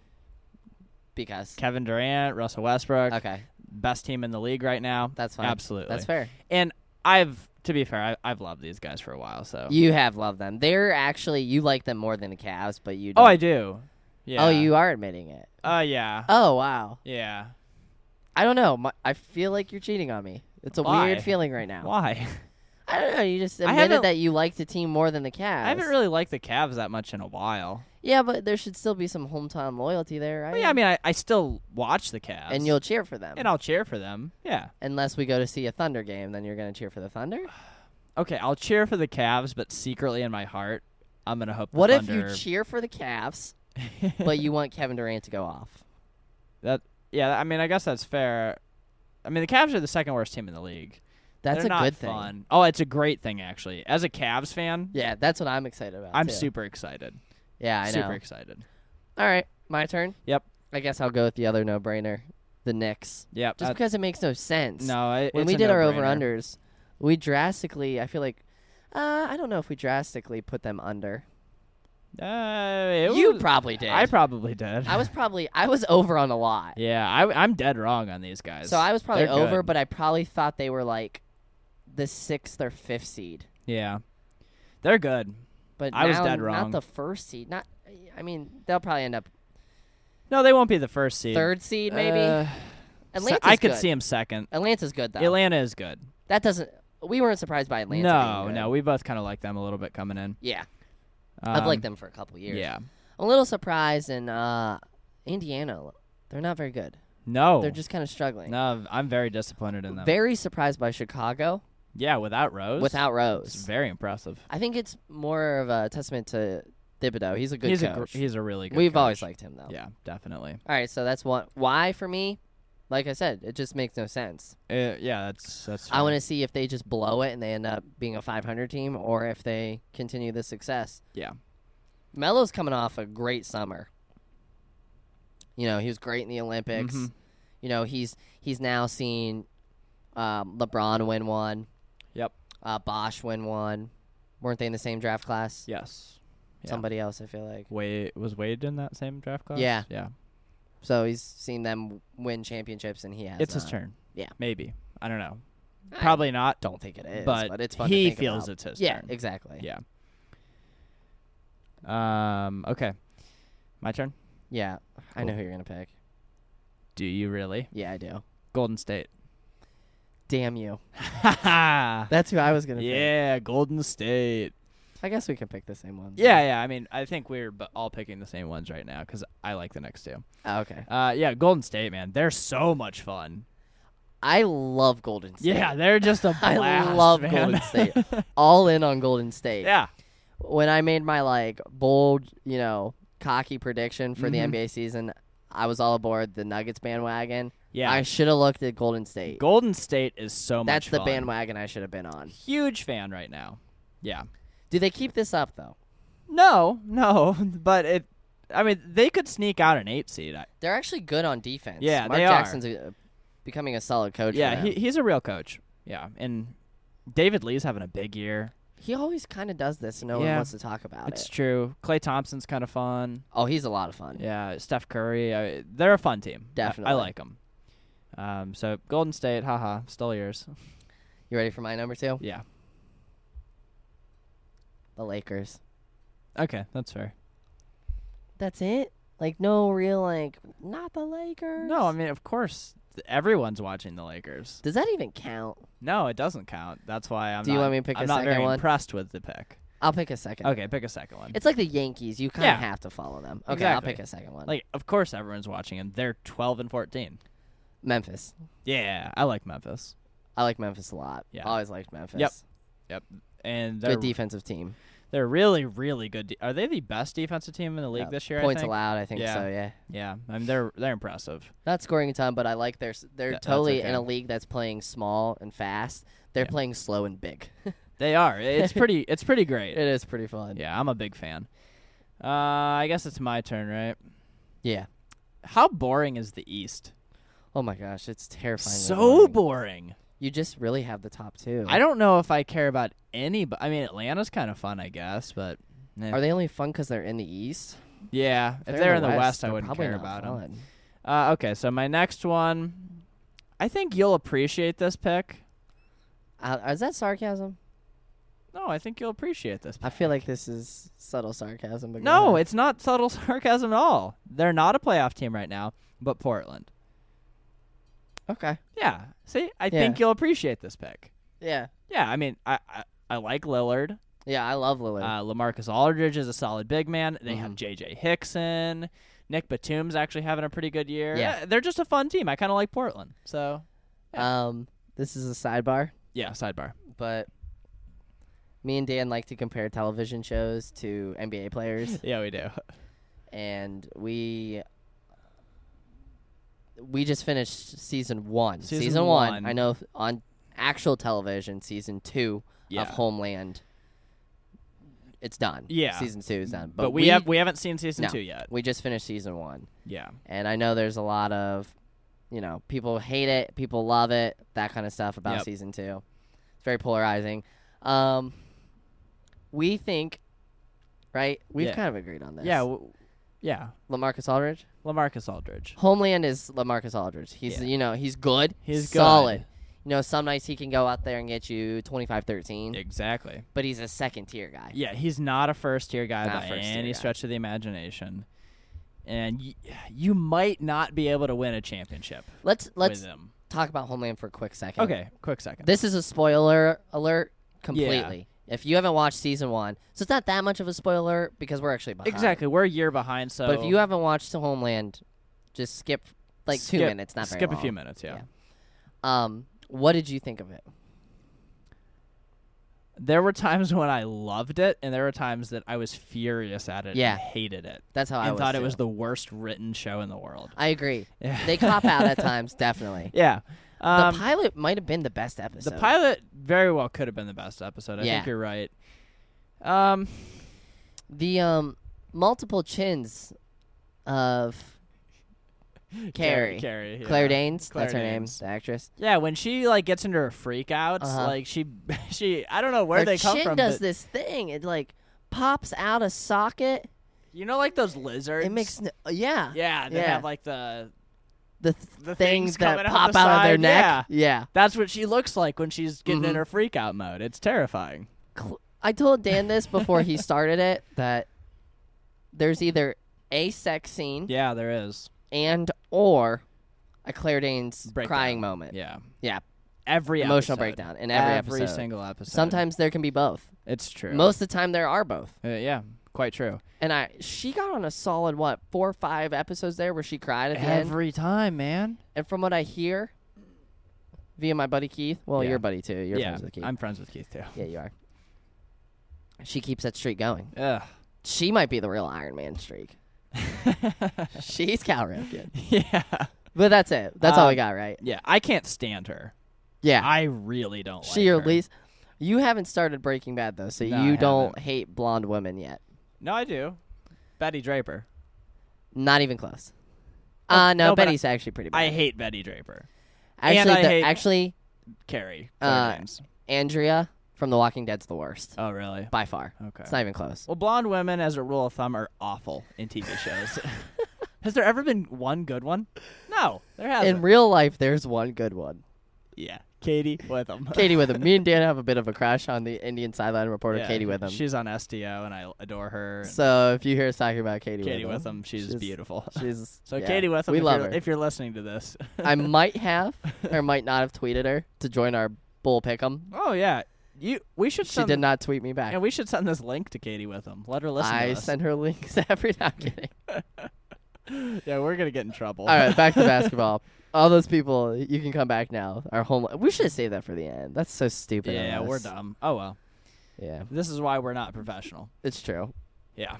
Because. Kevin Durant, Russell Westbrook. Okay. Best team in the league right now. That's fine. Absolutely. That's fair. And I've, to be fair, I, I've loved these guys for a while. So. You have loved them. They're actually, you like them more than the Cavs, but you don't. Oh, I do. Yeah. Oh, you are admitting it. Uh, yeah. Oh, wow. Yeah. I don't know. My, I feel like you're cheating on me. It's a Why? weird feeling right now. Why? I don't know. You just I admitted haven't- that you liked the team more than the Cavs. I haven't really liked the Cavs that much in a while. Yeah, but there should still be some hometown loyalty there, right? Well, yeah, I mean, I, I still watch the Cavs. and you'll cheer for them. And I'll cheer for them. Yeah. Unless we go to see a Thunder game, then you're going to cheer for the Thunder? Okay, I'll cheer for the Cavs, but secretly in my heart, I'm going to hope the What if Thunder... you cheer for the Cavs, but you want Kevin Durant to go off? That Yeah, I mean, I guess that's fair. I mean, the Cavs are the second worst team in the league. That's They're a not good thing. fun. Oh, it's a great thing, actually. As a Cavs fan, Yeah, that's what I'm excited about. I'm too. super excited. Yeah, I know. super excited. All right, my turn. Yep. I guess I'll go with the other no-brainer, the Knicks. Yep. Just that- because it makes no sense. no, it, when it's we a did our no-brainer. over-unders, we drastically, I feel like, uh, I don't know if we drastically put them under. Uh, it You was- probably did. I probably did. I was probably, I was over on a lot. Yeah, I, I'm dead wrong on these guys. So I was probably They're over, good. but I probably thought they were like the sixth or fifth seed. Yeah. They're good. But I was now, dead Not wrong. the first seed. Not. I mean, they'll probably end up No, they won't be the first seed. third seed, maybe. Uh, Atlanta's I could good. see him second. Atlanta's good though. Atlanta is good. That doesn't. We weren't surprised by Atlanta. no, being good. no, we both kind of like them a little bit coming in. Yeah, Um, I've liked them for a couple years. Yeah. I'm a little surprised in uh, Indiana. They're not very good. No. They're just kind of struggling. No, I'm very disappointed in them. Very surprised by Chicago yeah, without Rose. without It's Rose. very impressive. I think it's more of a testament to Thibodeau. He's a good he's coach. a gr- he's a really good We've coach. always liked him though. Yeah, definitely. All right, so that's one. Why for me? Like I said, it just makes no sense. Uh, yeah, that's that's. I want to see if they just blow it and they end up being a five hundred team, or if they continue the success. Yeah. Melo's coming off a great summer. You know, he was great in the Olympics. Mhm. You know, he's he's now seen um, LeBron win one. Yep. Uh, Bosch win one. Weren't they in the same draft class? Yes. Yeah. Somebody else, I feel like. Wade was Wade in that same draft class? Yeah. Yeah. So he's seen them win championships, and he has. It's his not. turn. Yeah. Maybe. I don't know. I Probably not. don't think it is, but, but, it's fun. he to think feels about. it's his Yeah, turn. exactly. Yeah. Um. Okay. My turn. Yeah, I Cool. know who you're gonna pick. Do you really? Yeah, I do. Golden State. Damn you. yeah. That's who I was gonna pick. Yeah. Golden State. I guess we can pick the same ones. Yeah. Yeah. I mean, I think we're b- all picking the same ones right now because I like the next two. Oh, okay. Uh. Yeah. Golden State, man. They're so much fun. I love Golden State. Yeah. They're just a I blast. love man. Golden State. All in on Golden State. yeah. When I made my like bold, you know, cocky prediction for the Mhm. N B A season, I was all aboard the Nuggets bandwagon. Yeah. I should have looked at Golden State. Golden State is so That's much the fun. bandwagon I should have been on. Huge fan right now. Yeah. Do they keep this up though? No, no, but it. I mean, they could sneak out an eight seed. I, They're actually good on defense. Yeah, Mark they are. Jackson's a, becoming a solid coach. yeah, for them. he, he's a real coach. Yeah, and David Lee's having a big year. He always kind of does this, and no one Yeah. wants to talk about It's it. true. Klay Thompson's kind of fun. Oh, he's a lot of fun. Yeah, Steph Curry. I, they're a fun team. I- I, Definitely. like them. Um, so Golden State, haha, stole yours. You ready for my number two? Yeah. The Lakers. Okay, that's fair. That's it? Like, no real, like, not the Lakers? No, I mean, of course, th- everyone's watching the Lakers. Does that even count? No, it doesn't count. That's why I'm. Do you not, want me to pick I'm a not second very one? impressed with the pick. I'll pick a second. Okay, pick a second one. It's like the Yankees. You kind of Yeah. have to follow them. Okay, I'll Exactly. pick a second one. Like, of course, everyone's watching them. They're twelve and fourteen. Memphis. Yeah, I like Memphis. I like Memphis a lot. Yeah. Always liked Memphis. Yep. Yep, and they're Good defensive team. They're really, really good. De- Are they the best defensive team in the league Uh, this year? Points I think? allowed, I think Yeah. so. Yeah. Yeah, I mean they're they're impressive. Not scoring a ton, but I like their. s- They're Th- that's totally in okay. a league that's playing small and fast. They're Yeah. playing slow and big. They are. It's pretty. It's pretty great. It is pretty fun. Yeah, I'm a big fan. Uh, I guess it's my turn, right? Yeah. How boring is the East? Oh my gosh, it's terrifying. So boring. You just really have the top two. I don't know if I care about any. But I mean, Atlanta's kind of fun, I guess. But eh. Are they only fun because they're in the East? yeah, if they're in the West, I they're wouldn't probably care not about them. fun. Uh, okay, so my next one, I think you'll appreciate this pick. Uh, is that sarcasm? No, I think you'll appreciate this. I feel like this is subtle sarcasm. But go No, ahead. it's not subtle sarcasm at all. They're not a playoff team right now, but Portland. okay. Yeah. See, I Yeah. think you'll appreciate this pick. Yeah. Yeah, I mean, I I, I like Lillard. Yeah, I love Lillard. Uh, LaMarcus Aldridge is a solid big man. They have Mhm. J J Hickson. Nick Batum's actually having a pretty good year. Yeah. they're just a fun team. I kind of like Portland. So, yeah. um, this is a sidebar, yeah, sidebar. but me and Dan like to compare television shows to N B A players, Yeah, we do. and we we just finished season one. Season one. one. I know f- on actual television, season two Yeah. of Homeland. It's done. Yeah. Season two is done. But, we, have we haven't seen season No. two yet. we just finished season one. Yeah. And I know there's a lot of, you know, people hate it, people love it, that kind of stuff about Yep. season two. It's very polarizing. Um, we think, right? We've Yeah. kind of agreed on this. Yeah. W- yeah. LaMarcus Aldridge. LaMarcus Aldridge. Homeland is LaMarcus Aldridge. He's, Yeah. you know, he's good. He's solid. good. You know, some nights he can go out there and get you twenty-five thirteen, Exactly. but he's a second tier guy. Yeah, he's not a first tier guy Not by a first-tier any guy. stretch of the imagination. And y- you might not be able to win a championship Let's let's with him. talk about Homeland for a quick second. Okay, quick second. This is a spoiler alert completely. If you haven't watched season one, so it's not that much of a spoiler because we're actually behind. Exactly. We're a year behind, so But if you haven't watched Homeland, just skip like two skip- minutes, not very skip a long. few minutes, yeah. Yeah. Um, what did you think of it? There were times when I loved it, and there were times that I was furious at it Yeah. and hated it. That's how I and was thought it too. was the worst written show in the world. I agree. Yeah. They cop out at times, definitely. Yeah. Um, the pilot might have been the best episode. the pilot very well could have been the best episode. I Yeah. think you're right. Um, The um multiple chins of Carrie. Carrie. Yeah. Claire Danes. Claire that's her name, Danes. the actress. Yeah, when she like gets into her freakouts, Uh-huh. like she, she, I don't know where her they come chin from. does but this thing. It like pops out a socket. You know, like those lizards. It makes n- uh, yeah. Yeah, they Yeah. have like the the, th- the things things coming that out pop the out of their side, neck. yeah. Yeah. That's what she looks like when she's getting in Mhm. her freak out mode. It's terrifying. Cl- I told Dan this before he started it that there's either a sex scene Yeah, there is. and or a Claire Danes Breakdown. crying moment. Yeah. Yeah. Every Emotional episode. breakdown in every, every episode. single episode. Sometimes there can be both. it's true. Most of the time there are both. Uh, yeah, quite true. And I she got on a solid what, four or five episodes there where she cried at the end. Every time, man. And from what I hear via my buddy Keith, well Yeah. your buddy too. You're yeah, friends with Keith. I'm friends with Keith too. Yeah, you are. She keeps that streak going. Ugh. She might be the real Iron Man streak. She's Cal Ripken. yeah. But that's it. That's all we Um, got, right? Yeah, I can't stand her. Yeah. I really don't she like at her. least you haven't started Breaking Bad though, so No, I you don't haven't. hate blonde women yet. No, I do. Betty Draper. Not even close. Oh, uh no, no, but Betty's actually pretty bad. I hate Betty Draper. actually and I the- hate- actually Carrie. Uh, Claire Danes. Andrea from The Walking Dead's the worst. Oh, really? By far. Okay. It's not even close. Well, blonde women, as a rule of thumb, are awful in T V shows. Has there ever been one good one? No, there hasn't. In real life there's one good one. yeah, Katie Witham. Katie Witham. Me and Dan have a bit of a crush on the Indian sideline reporter Yeah, Katie Witham. She's on S T O, and I adore her. So if you hear us talking about Katie, Katie Witham, Witham, she's, she's- beautiful. she's So yeah, Katie Witham, we if, love you're, her. if you're listening to this. I might have or might not have tweeted her to join our bull pick'em. Oh yeah, you. We should. She Send, did not tweet me back. Yeah, we should send this link to Katie Witham. Let her listen. I to us. send her links every time. I'm kidding. Yeah, we're gonna get in trouble. All right, back to basketball. All those people, you can come back now. Our home. We should have saved that for the end. That's so stupid. of Yeah, we're us. dumb. Oh well. Yeah, This is why we're not professional. it's true. Yeah.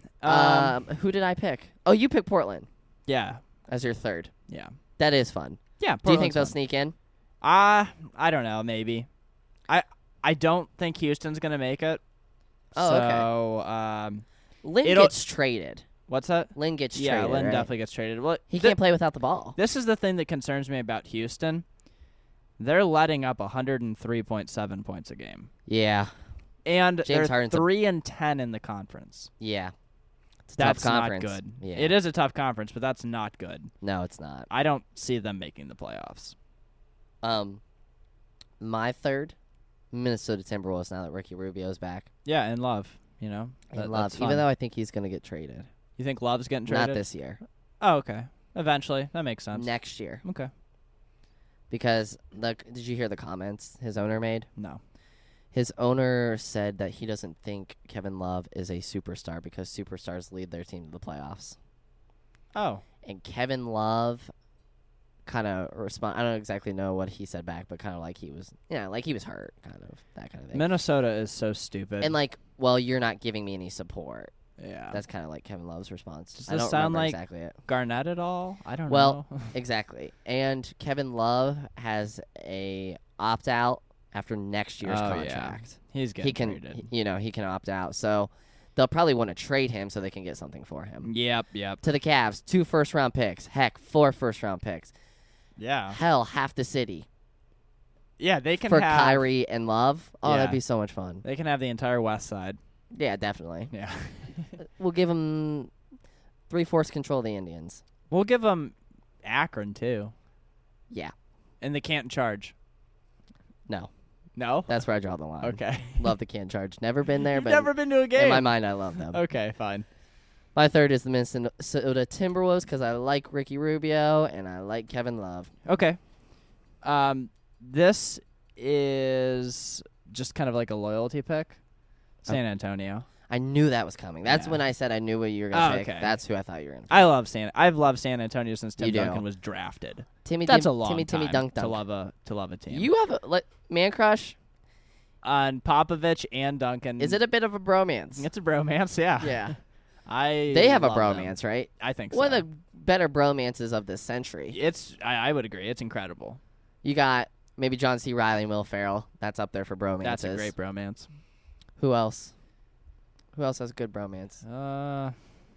Um, who did I pick? Oh, you picked Portland yeah. as your third. Yeah. That is fun. Yeah. Do you think Portland's they'll fun. sneak in? Uh, I don't know. Maybe. I I don't think Houston's gonna make it. Oh, okay. so, um, Lynn It'll- gets traded. what's that? Lynn gets Yeah, traded. Lynn right? definitely gets traded. Well, He thi- can't play without the ball. This is the thing that concerns me about Houston. They're letting up one hundred three point seven points a game, Yeah, and James they're Harden's a- three and ten in the conference. yeah. It's a That's tough not conference. good. Yeah. It is a tough conference, but that's not good. No, it's not. I don't see them making the playoffs. Um, my third, Minnesota Timberwolves. Now that Ricky Rubio's back, Yeah, and Love, you know, and That- Love. that's Even fun. though I think he's gonna get traded, You think Love's getting traded? not this year, Oh, okay. Eventually, that makes sense. next year, Okay. because the did you hear the comments his owner made? No. His owner said that he doesn't think Kevin Love is a superstar because superstars lead their team to the playoffs. Oh. And Kevin Love kind of respond. I don't exactly know what he said back, but kind of like he was, yeah, like he was hurt, kind of that kind of thing. Minnesota is so stupid. And like, well, you're not giving me any support. yeah. That's kind of like Kevin Love's response. Does I this don't sound remember like- exactly it. Garnett at all? I don't Well, know. Exactly. And Kevin Love has a opt out after next year's Oh, yeah. contract. He's getting He can, traded. he- you know, he can opt out. So they'll probably want to trade him so they can get something for him. Yep, yep. To the Cavs, two first round picks. Heck, four first round picks. Yeah. Hell, half the city Yeah, they can for have Kyrie and Love. Oh, Yeah. that'd be so much fun. they can have the entire west side. Yeah, definitely. Yeah. We'll give them three fourths control of the Indians. We'll give them Akron too. Yeah. And they can't charge. No, No? that's where I draw the line. Okay. Love the can charge. Never been there, You've but never been to a game. in my mind, I love them. Okay, fine. My third is the Minnesota Timberwolves because I like Ricky Rubio and I like Kevin Love. Okay. Um, this is just kind of like a loyalty pick. San Antonio. I knew that was coming. That's Yeah. when I said I knew what you were going to Oh, pick. okay. That's who I thought you were going to pick. I love San. I've loved San Antonio since Tim You do. Duncan was drafted. Timmy, That's Tim, a long Timmy, time Timmy, Dunk, to Dunk. love a to love a team. You have a like, man crush? on Popovich and Duncan. Is it a bit of a bromance? It's a bromance. Yeah. Yeah. I. They have a love them. bromance, right? I think One so. of the better bromances of this century. It's. I, I would agree. It's incredible. You got maybe John C. Reilly and Will Ferrell. That's up there for bromances. That's a great bromance. Who else? Who else has good bromance? Uh,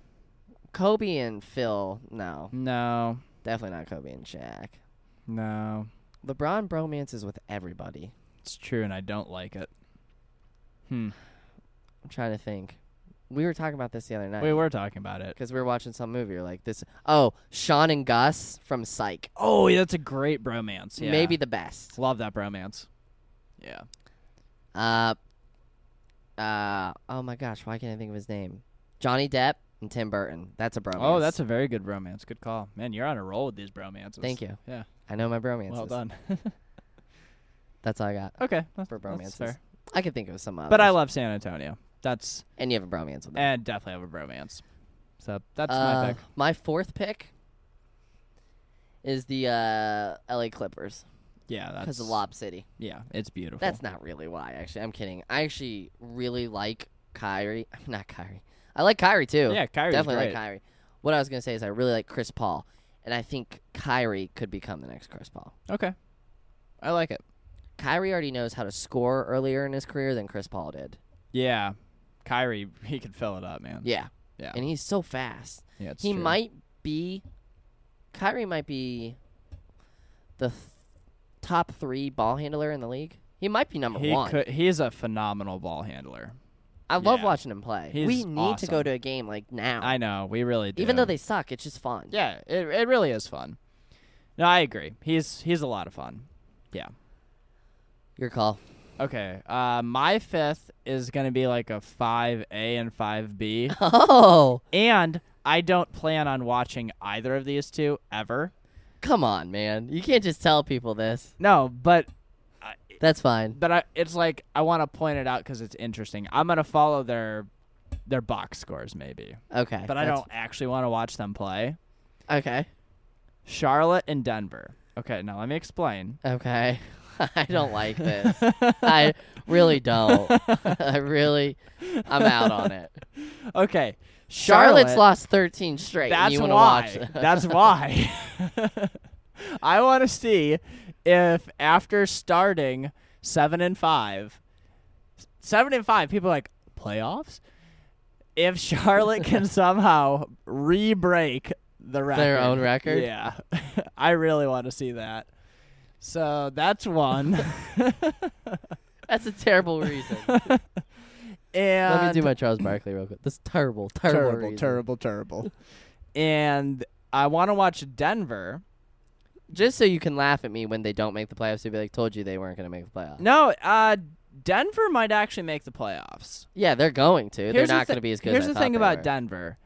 Kobe and Phil. No, no, definitely not Kobe and Shaq. no. LeBron bromances with everybody. It's true, and I don't like it. Hmm. I'm trying to think. We were talking about this the other night. We were talking about it. Because we were watching some movie. Or like this. Oh, Sean and Gus from Psych. Oh, yeah, that's a great bromance. Yeah. Maybe the best. Love that bromance. Yeah. Uh, uh. Oh my gosh, why can't I think of his name? Johnny Depp and Tim Burton. That's a bromance. Oh, that's a very good bromance. Good call. Man, you're on a roll with these bromances. Thank you. Yeah. I know my bromances. Well done. That's all I got Okay. That's, for that's bromances. fair. I could think of some others. But I love San Antonio. That's And you have a bromance with them. and definitely have a bromance. So that's Uh, my pick. My fourth pick is the uh, L A Clippers Yeah, that's because of Lob City. Yeah, it's beautiful. That's not really why, actually. I'm kidding. I actually really like Kyrie. Not Kyrie. I like Kyrie, too. Yeah, Kyrie's Definitely great. like Kyrie. What I was going to say is I really like Chris Paul. And I think Kyrie could become the next Chris Paul. Okay. I like it. Kyrie already knows how to score earlier in his career than Chris Paul did. Yeah. Kyrie, he could fill it up, man. Yeah. Yeah. And he's so fast. yeah, it's he true. might be Kyrie might be the th- top three ball handler in the league. He might be number He one. could he's a phenomenal ball handler. I love yeah. watching him play. He's we need to go awesome. to a game like now. I know, we really do. Even though they suck, it's just fun. Yeah, it it really is fun. No, I agree. He's he's a lot of fun. Yeah. Your call. Okay. Uh my fifth is gonna be like a five A and five B. Oh, And I don't plan on watching either of these two ever. come on, man. You can't just tell people this. No, but That's fine. but I, it's like I want to point it out because it's interesting. I'm gonna follow their their box scores maybe, Okay. but I that's- don't actually want to watch them play. Okay. Charlotte and Denver. Okay, now let me explain. Okay. I don't like this. I really don't. I really, I'm out on it. Okay. Charlotte's Charlotte, lost thirteen straight. and That's you wanna why. Watch it. That's why. I want to see if after starting seven and five, seven and five, people are like playoffs. If Charlotte can somehow re-break the record, Their own record? yeah, I really want to see that. So that's one. That's a terrible reason. And Let me do my Charles Barkley real quick. This is terrible, terrible, terrible, reason. terrible, terrible. And I want to watch Denver. Just so you can laugh at me when they don't make the playoffs, you'll be like, told you they weren't going to make the playoffs. No, uh, Denver might actually make the playoffs. Yeah, they're going to. Here's they're the not thi- going to be as good Here's as I the thought thing they about were. Denver.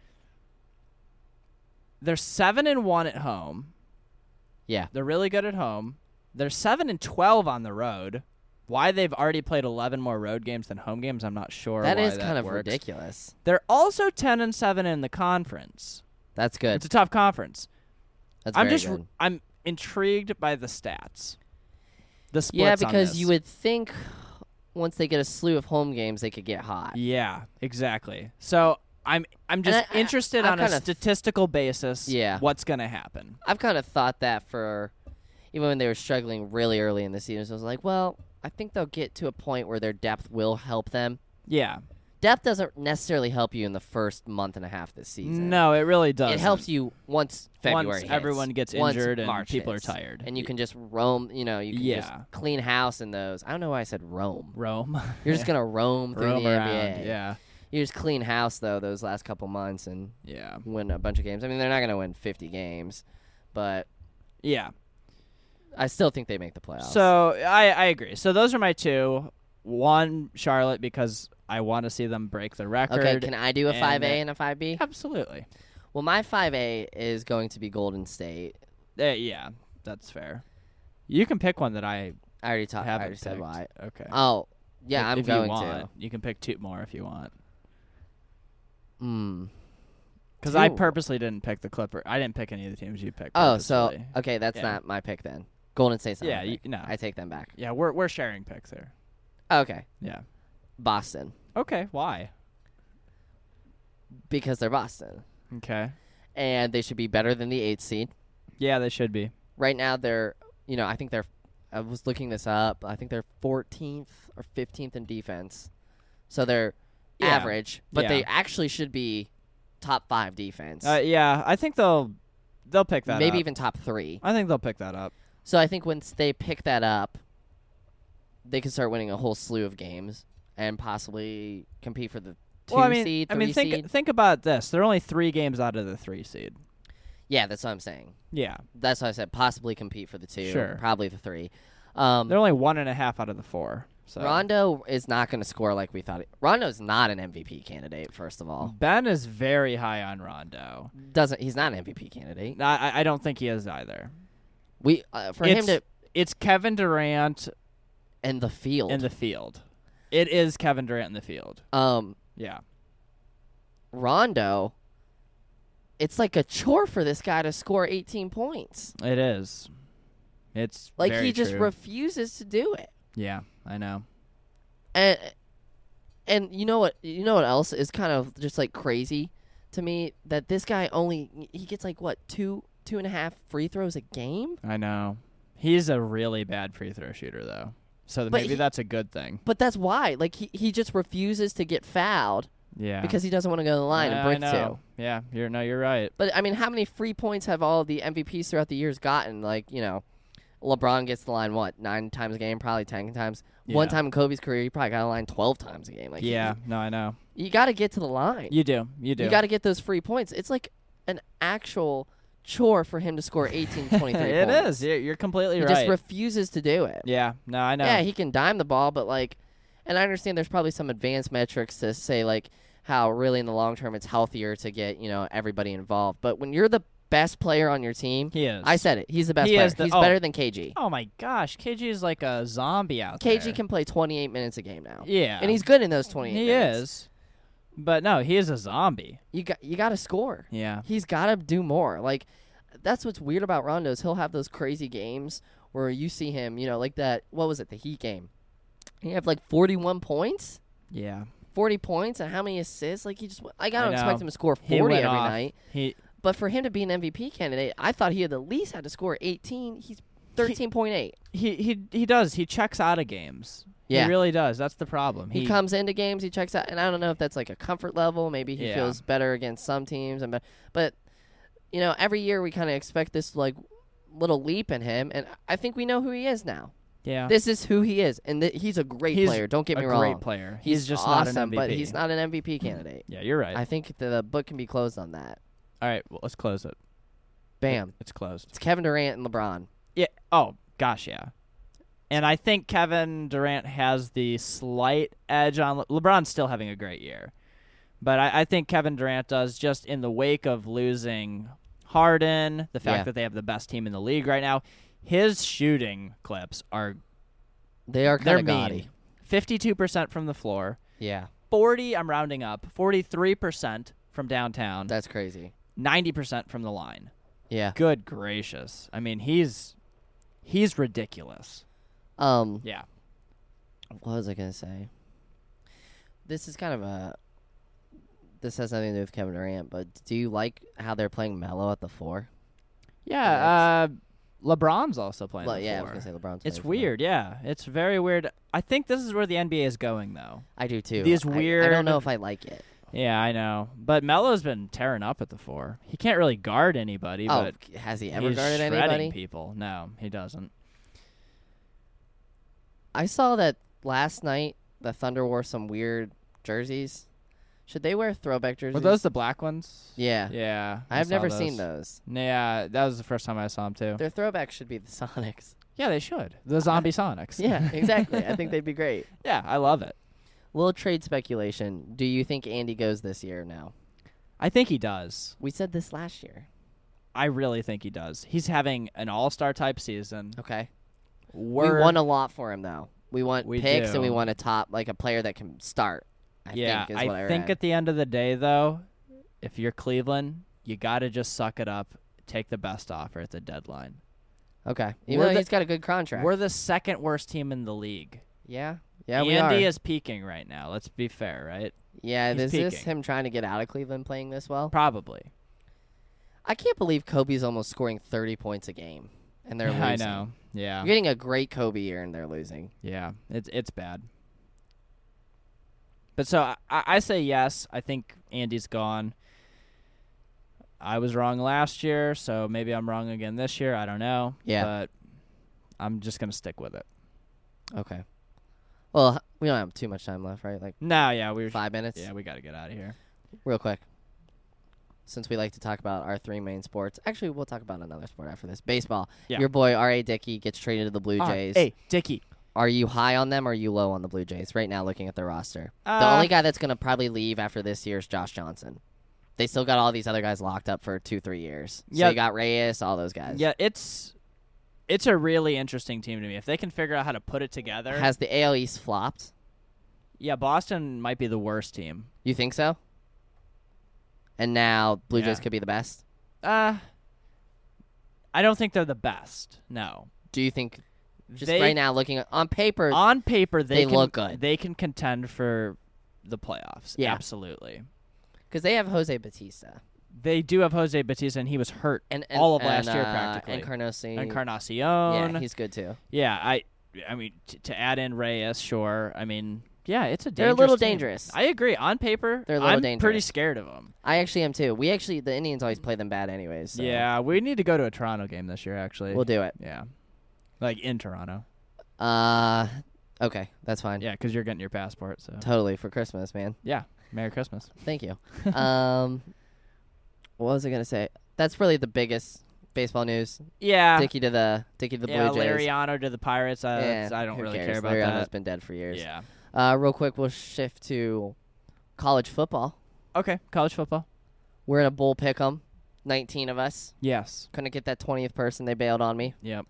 They're seven and one at home. Yeah. They're really good at home. They're seven and twelve on the road. Why they've already played eleven more road games than home games, I'm not sure. That why is that kind of works. ridiculous. They're also ten and seven in the conference. That's good. It's a tough conference. That's I'm very just good. I'm intrigued by the stats. The splits Yeah, on because this. you would think once they get a slew of home games, they could get hot. Yeah, exactly. So I'm I'm just I- I- interested I've on a kinda th- statistical basis. Yeah. What's gonna happen? I've kind of thought that for even when they were struggling really early in the season. So I was like, well, I think they'll get to a point where their depth will help them. Yeah. Depth doesn't necessarily help you in the first month and a half this season. No, it really does. It helps you once February Once hits, everyone gets once injured and March people hits, are tired. and you can just roam. You know, you can just Yeah. clean house in those. I don't know why I said roam. Roam. You're just gonna roam through Roam the around. N B A. Yeah. You just clean house though those last couple months and Yeah. win a bunch of games. I mean, they're not gonna win fifty games, but Yeah. I still think they make the playoffs. So I I agree. So those are my two. One, Charlotte, because I want to see them break the record. okay, can I do a and five A that- and a five B? Absolutely. Well, my five A is going to be Golden State. Uh, yeah, that's fair. You can pick one that I I already talked. I haven't already said picked. why. Okay. Oh, yeah, if, I'm if going you want, to. You can pick two more if you want. Hmm. Because I Two. purposely didn't pick the Clipper. I didn't pick any of the teams you picked. Oh, so purposely. okay, that's Yeah. not my pick then. Golden State's not Yeah, my you, pick. no. I take them back. yeah, we're we're sharing picks here. Okay, Yeah. Boston Okay. Why? because they're Boston Okay. and they should be better than the eighth seed. Yeah, they should be. Right now, they're you know I think they're. I was looking this up. I think they're fourteenth or fifteenth in defense, so they're Yeah. average, but Yeah. they actually should be top five defense. Uh, yeah, I think they'll they'll pick that Maybe up. even top three. I think they'll pick that up. So I think once they pick that up, they can start winning a whole slew of games and possibly compete for the two well, I mean, seed, I three mean, think seed. think about this. They're only three games out of the three seed. Yeah, that's what I'm saying. Yeah, That's why I said possibly compete for the two, Sure. probably the three. Um, they're only one and a half out of the four. So Rondo is not going to score like we thought. Rondo's not an M V P candidate. First of all, Ben is very high on Rondo. doesn't he's not an M V P candidate? No, I, I don't think he is either. We uh, for it's, him to it's Kevin Durant in the field. in the field. It is Kevin Durant in the field. um, Yeah. Rondo. It's like a chore for this guy to score eighteen points. It is. It's Like very he just true. refuses to do it. Yeah, I know. And and you know what you know what else is kind of just like crazy to me that this guy only he gets like what two two and a half free throws a game, I know. He's a really bad free throw shooter though. So But maybe he- that's a good thing. but that's why like he, he just refuses to get fouled Yeah. because he doesn't want to go to the line yeah, and break I know. two. Yeah, you're no, you're right. But I mean, how many free points have all the M V Ps throughout the years gotten? Like you know, LeBron gets the line what nine times a game, probably ten times. One Yeah. time in Kobe's career, he probably got a line twelve times a game. Like Yeah, no, I know. you, you got to get to the line. You do. You do. You got to get those free points. It's like an actual chore for him to score eighteen, twenty-three It points. is. You're, you're completely He right. just refuses to do it. yeah, no, I know. Yeah, he can dime the ball, but like, and I understand there's probably some advanced metrics to say like how really in the long term it's healthier to get you know everybody involved. But when you're the best player on your team, he is. I said it. He's the best He player. is the- He's oh. better than K G. Oh my gosh, K G is like a zombie out K there. G can play twenty-eight minutes a game now. Yeah. And he's good in those twenty-eight He minutes. is. But no, he is a zombie. You got you got to score. Yeah. He's got to do more. Like that's what's weird about Rondo is he'll have those crazy games where you see him, you know, like that. What was it? The Heat game. He had like forty-one points. Yeah. forty points and how many assists? Like he just, like I don't I expect know. him to score He forty went every off. night. He But for him to be an M V P candidate, I thought he had at least had to score eighteen. He's thirteen point eight. he he he does. He checks out of games. Yeah. He really does. That's the problem. He, comes into games, he checks out, and I don't know if that's like a comfort level. Maybe he Yeah. feels better against some teams, and but, but you know, every year we kind of expect this like little leap in him, and I think we know who he is now. Yeah. This is who he is, and th- he's a great He's player. Don't get me a wrong. great player. He's, He's, just awesome, not an M V P. but he's not an M V P candidate. Yeah, you're right. I think the book can be closed on that. All right, well, let's close it. Bam. It's closed. It's Kevin Durant and LeBron. Yeah. Oh, gosh, yeah. And I think Kevin Durant has the slight edge on Le- LeBron's still having a great year. But I, I think Kevin Durant does, just in the wake of losing Harden, the fact Yeah. that they have the best team in the league right now. His shooting clips are They are kind they're of gaudy. mean. fifty-two percent from the floor. Yeah, forty, I'm rounding up, forty-three percent from downtown. that's crazy. ninety percent from the line. Yeah. Good gracious. I mean, he's he's ridiculous. Um, Yeah. what was I gonna say? This is kind of a. This has nothing to do with Kevin Durant, but do you like how they're playing Melo at the four? Yeah, uh, LeBron's also playing Well, the yeah, I four. was gonna say LeBron's. It's playing four. weird, yeah. It's very weird. I think this is where the N B A is going, though. I do too. These I- I, weird- don't know if I like it. Yeah, I know. But Melo's been tearing up at the four. He can't really guard anybody, Oh, but has he ever he's guarded shredding anybody? people. No, he doesn't. I saw that last night. The Thunder wore some weird jerseys. Should they wear throwback jerseys? Were those the black ones? Yeah. Yeah. I I've saw never those. seen those. Yeah, that was the first time I saw them, too. Their throwback should be the Sonics. Yeah, they should. The zombie Sonics. Yeah, exactly. I think they'd be great. Yeah, I love it. Little trade speculation. Do you think Andy goes this year now? I think he does. We said this last year. I really think he does. He's having an all-star type season. Okay. We're, we want a lot for him, though. We want We picks, do. and we want a top, like a player that can start. I yeah, think is what I, I think read. at the end of the day, though, if you're Cleveland, you got to just suck it up, take the best offer at the deadline. Okay. Even We're though the- he's got a good contract. We're the second worst team in the league. yeah. Yeah, we are. Andy is peaking right now. Let's be fair, right? yeah, he's is this peaking. him trying to get out of Cleveland playing this well? Probably. I can't believe Kobe's almost scoring thirty points a game, and they're I losing. know. Yeah. You're getting a great Kobe year, and they're losing. Yeah, it's it's bad. But so I, I say yes. I think Andy's gone. I was wrong last year, so maybe I'm wrong again this year. I don't know. Yeah. But I'm just gonna stick with it. Okay. Well, h- we don't have too much time left, right? Like No, yeah, we were. five minutes? Yeah, we got to get out of here. Real quick. Since we like to talk about our three main sports. Actually, we'll talk about another sport after this. Baseball. Yeah. Your boy, R A. Dickey, gets traded to the Blue All right. Jays. Hey, Dickie. Are you high on them or are you low on the Blue Jays right now looking at their roster? the Uh, only guy that's going to probably leave after this year is Josh Johnson. They still got all these other guys locked up for two, three years. So Yeah. you got Reyes, all those guys. Yeah, it's it's a really interesting team to me. If they can figure out how to put it together. Has the A L East flopped? Yeah, Boston might be the worst team. You think so? And now Blue Yeah. Jays could be the best? Uh, I don't think they're the best. No. Do you think, just They- right now, looking at, on paper, On paper, they, They can, look good. They can contend for the playoffs. Yeah. Absolutely. because they have Jose Batista. They do have Jose Batista, and he was hurt And, and all of and, last year uh, practically. Encarnacion. Encarnacion. Yeah, he's good too. Yeah, I, I mean, t- to add in Reyes, sure. I mean, yeah, it's a dangerous They're a little team. dangerous. I agree. On paper, They're a little I'm dangerous. pretty scared of them. I actually am too. We actually, the Indians always play them bad anyways. So Yeah, we need to go to a Toronto game this year, actually. we'll do it. yeah, like in Toronto. Uh, okay, that's fine. Yeah, because you're getting your passport. So Totally for Christmas, man. yeah, Merry Christmas. Thank you. um, what was I gonna say? That's really the biggest baseball news. Yeah, Dickey to the Dickey to the yeah, Blue Jays. Lariano to the Pirates. Uh, Yeah, I don't who really cares? care about Lariano's that. been dead for years. Yeah. Uh, real quick, we'll shift to college football. Okay, college football. We're in a bull pick'em. Nineteen of us. Yes. Couldn't get that twentieth person. They bailed on me. Yep.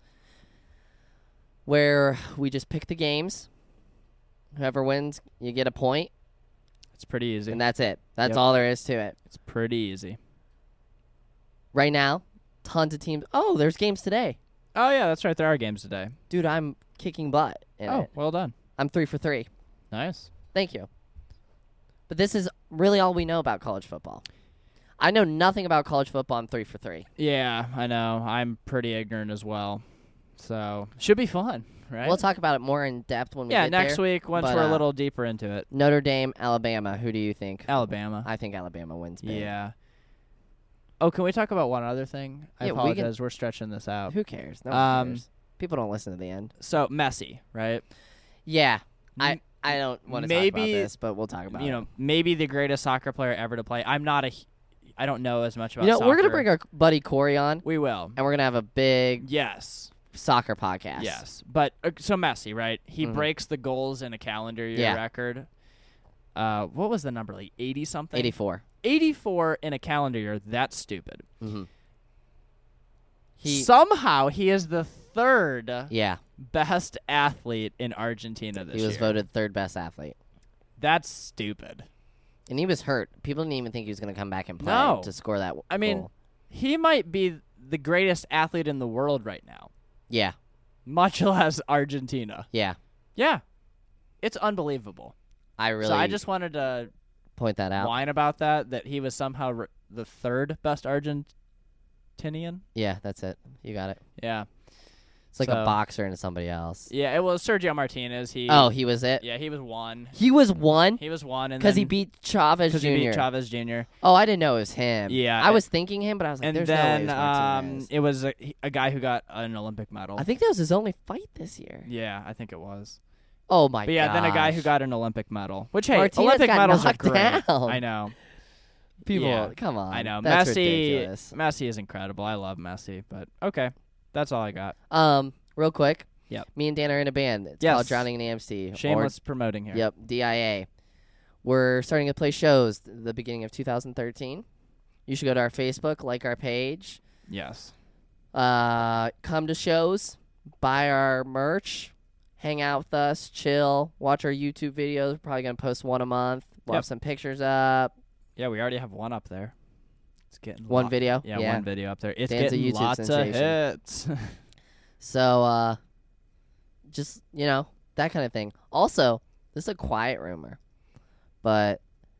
Where we just pick the games. Whoever wins, you get a point, It's pretty easy. and that's it. That's Yep. all there is to it. It's pretty easy. Right now, tons of teams. Oh, there's games today. Oh, yeah, that's right. There are games today. Dude, I'm kicking butt in Oh, it. well done. I'm three for three. Nice. Thank you. But this is really all we know about college football. I know nothing about college football. I'm three for three. Yeah, I know. I'm pretty ignorant as well. So, should be fun, right? We'll talk about it more in depth when we yeah, get next there. week once but, we're uh, a little deeper into it. Notre Dame, Alabama. Who do you think? Alabama. I think Alabama wins big. Yeah. Oh, can we talk about one other thing? I Yeah, we can- apologize. We're stretching this out. Who cares? No one Um, cares. People don't listen to the end. So, Messi, right? Yeah. I, M- I don't want to talk about maybe, this, but we'll talk about you it. know, maybe the greatest soccer player ever to play. I'm not a h- I don't know as much about You know, soccer. we're going to bring our buddy Corey on, We will. and we're going to have a big Yes. soccer podcast. Yes. But uh, so Messi, right? He Mhm. breaks the goals in a calendar year Yeah. record. Uh, what was the number? Like eighty something? eighty-four. eighty-four in a calendar year. That's stupid. Mm-hmm. He, Somehow he is the third yeah, best athlete in Argentina this he was year. voted third best athlete. That's stupid. And he was hurt. People didn't even think he was going to come back and play No. to score that I mean, goal. he might be the greatest athlete in the world right now, Yeah, much less Argentina. yeah. Yeah. It's unbelievable. I really so I just wanted to point that out. whine about that, that he was somehow re- the third best Argentinian. Yeah, that's it. You got it. Yeah. It's like So- a boxer into somebody else. Yeah, it was Sergio Martinez. He Oh, he was it? Yeah, he was one. He was one? He was one and Because he then- beat Chavez 'cause Junior he beat Chavez Junior Oh, I didn't know it was him. Yeah, I was thinking him, but I was like, and there's then no way it's um, Martinez. it was a, a guy who got an Olympic medal. I think that was his only fight this year. Yeah, I think it was. Oh, my god. But yeah, gosh. then a guy who got an Olympic medal. Which, hey, Martinez Olympic got medals are knocked great. down. I know. People, yeah. come on. I know. That's Messi, ridiculous. Messi is incredible. I love Messi. But, okay. That's all I got. Um, real quick. Yep. Me and Dan are in a band. It's Yes. called Drowning in A M C. Shameless promoting here. Or, yep, D I A. We're starting to play shows th- the beginning of two thousand thirteen. You should go to our Facebook, like our page. Yes. Uh, come to shows, buy our merch, hang out with us, chill, watch our YouTube videos. We're probably going to post one a month. We'll Yep. have some pictures up. Yeah, we already have one up there. It's getting One lo- video? Yeah, Yeah. one video up there. It's Dan's a getting YouTube lots sensation. of hits. So, uh, just, you know, that kind of thing. Also, this is a quiet rumor, but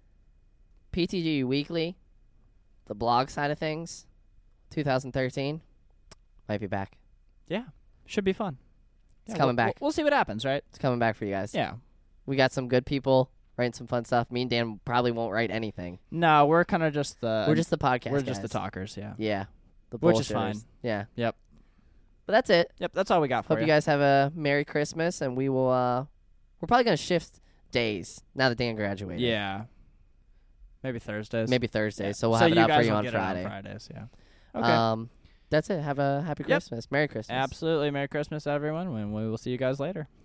P T G Weekly, the blog side of things, two thousand thirteen, might be back. Yeah, should be fun. It's Yeah, coming we'll, back. We'll, we'll see what happens, right? It's coming back for you guys. Yeah. We got some good people writing some fun stuff. Me and Dan probably won't write anything. No, we're kind of just the. We're just the podcast We're just the guys. talkers. Yeah. Yeah. The Which is bullshitters. fine. Yeah. Yep. But that's it. Yep. That's all we got for Hope you guys have a Merry Christmas, and we will, uh, we're probably going to shift days now that Dan graduated. Yeah. Maybe Thursdays. Maybe Thursday, Yeah. so we'll so have it you out guys for you will on get Friday. It on Fridays. Yeah. Okay. Um, that's it. Have a happy Yep. Christmas. Merry Christmas. Absolutely. Merry Christmas, everyone. And we will see you guys later.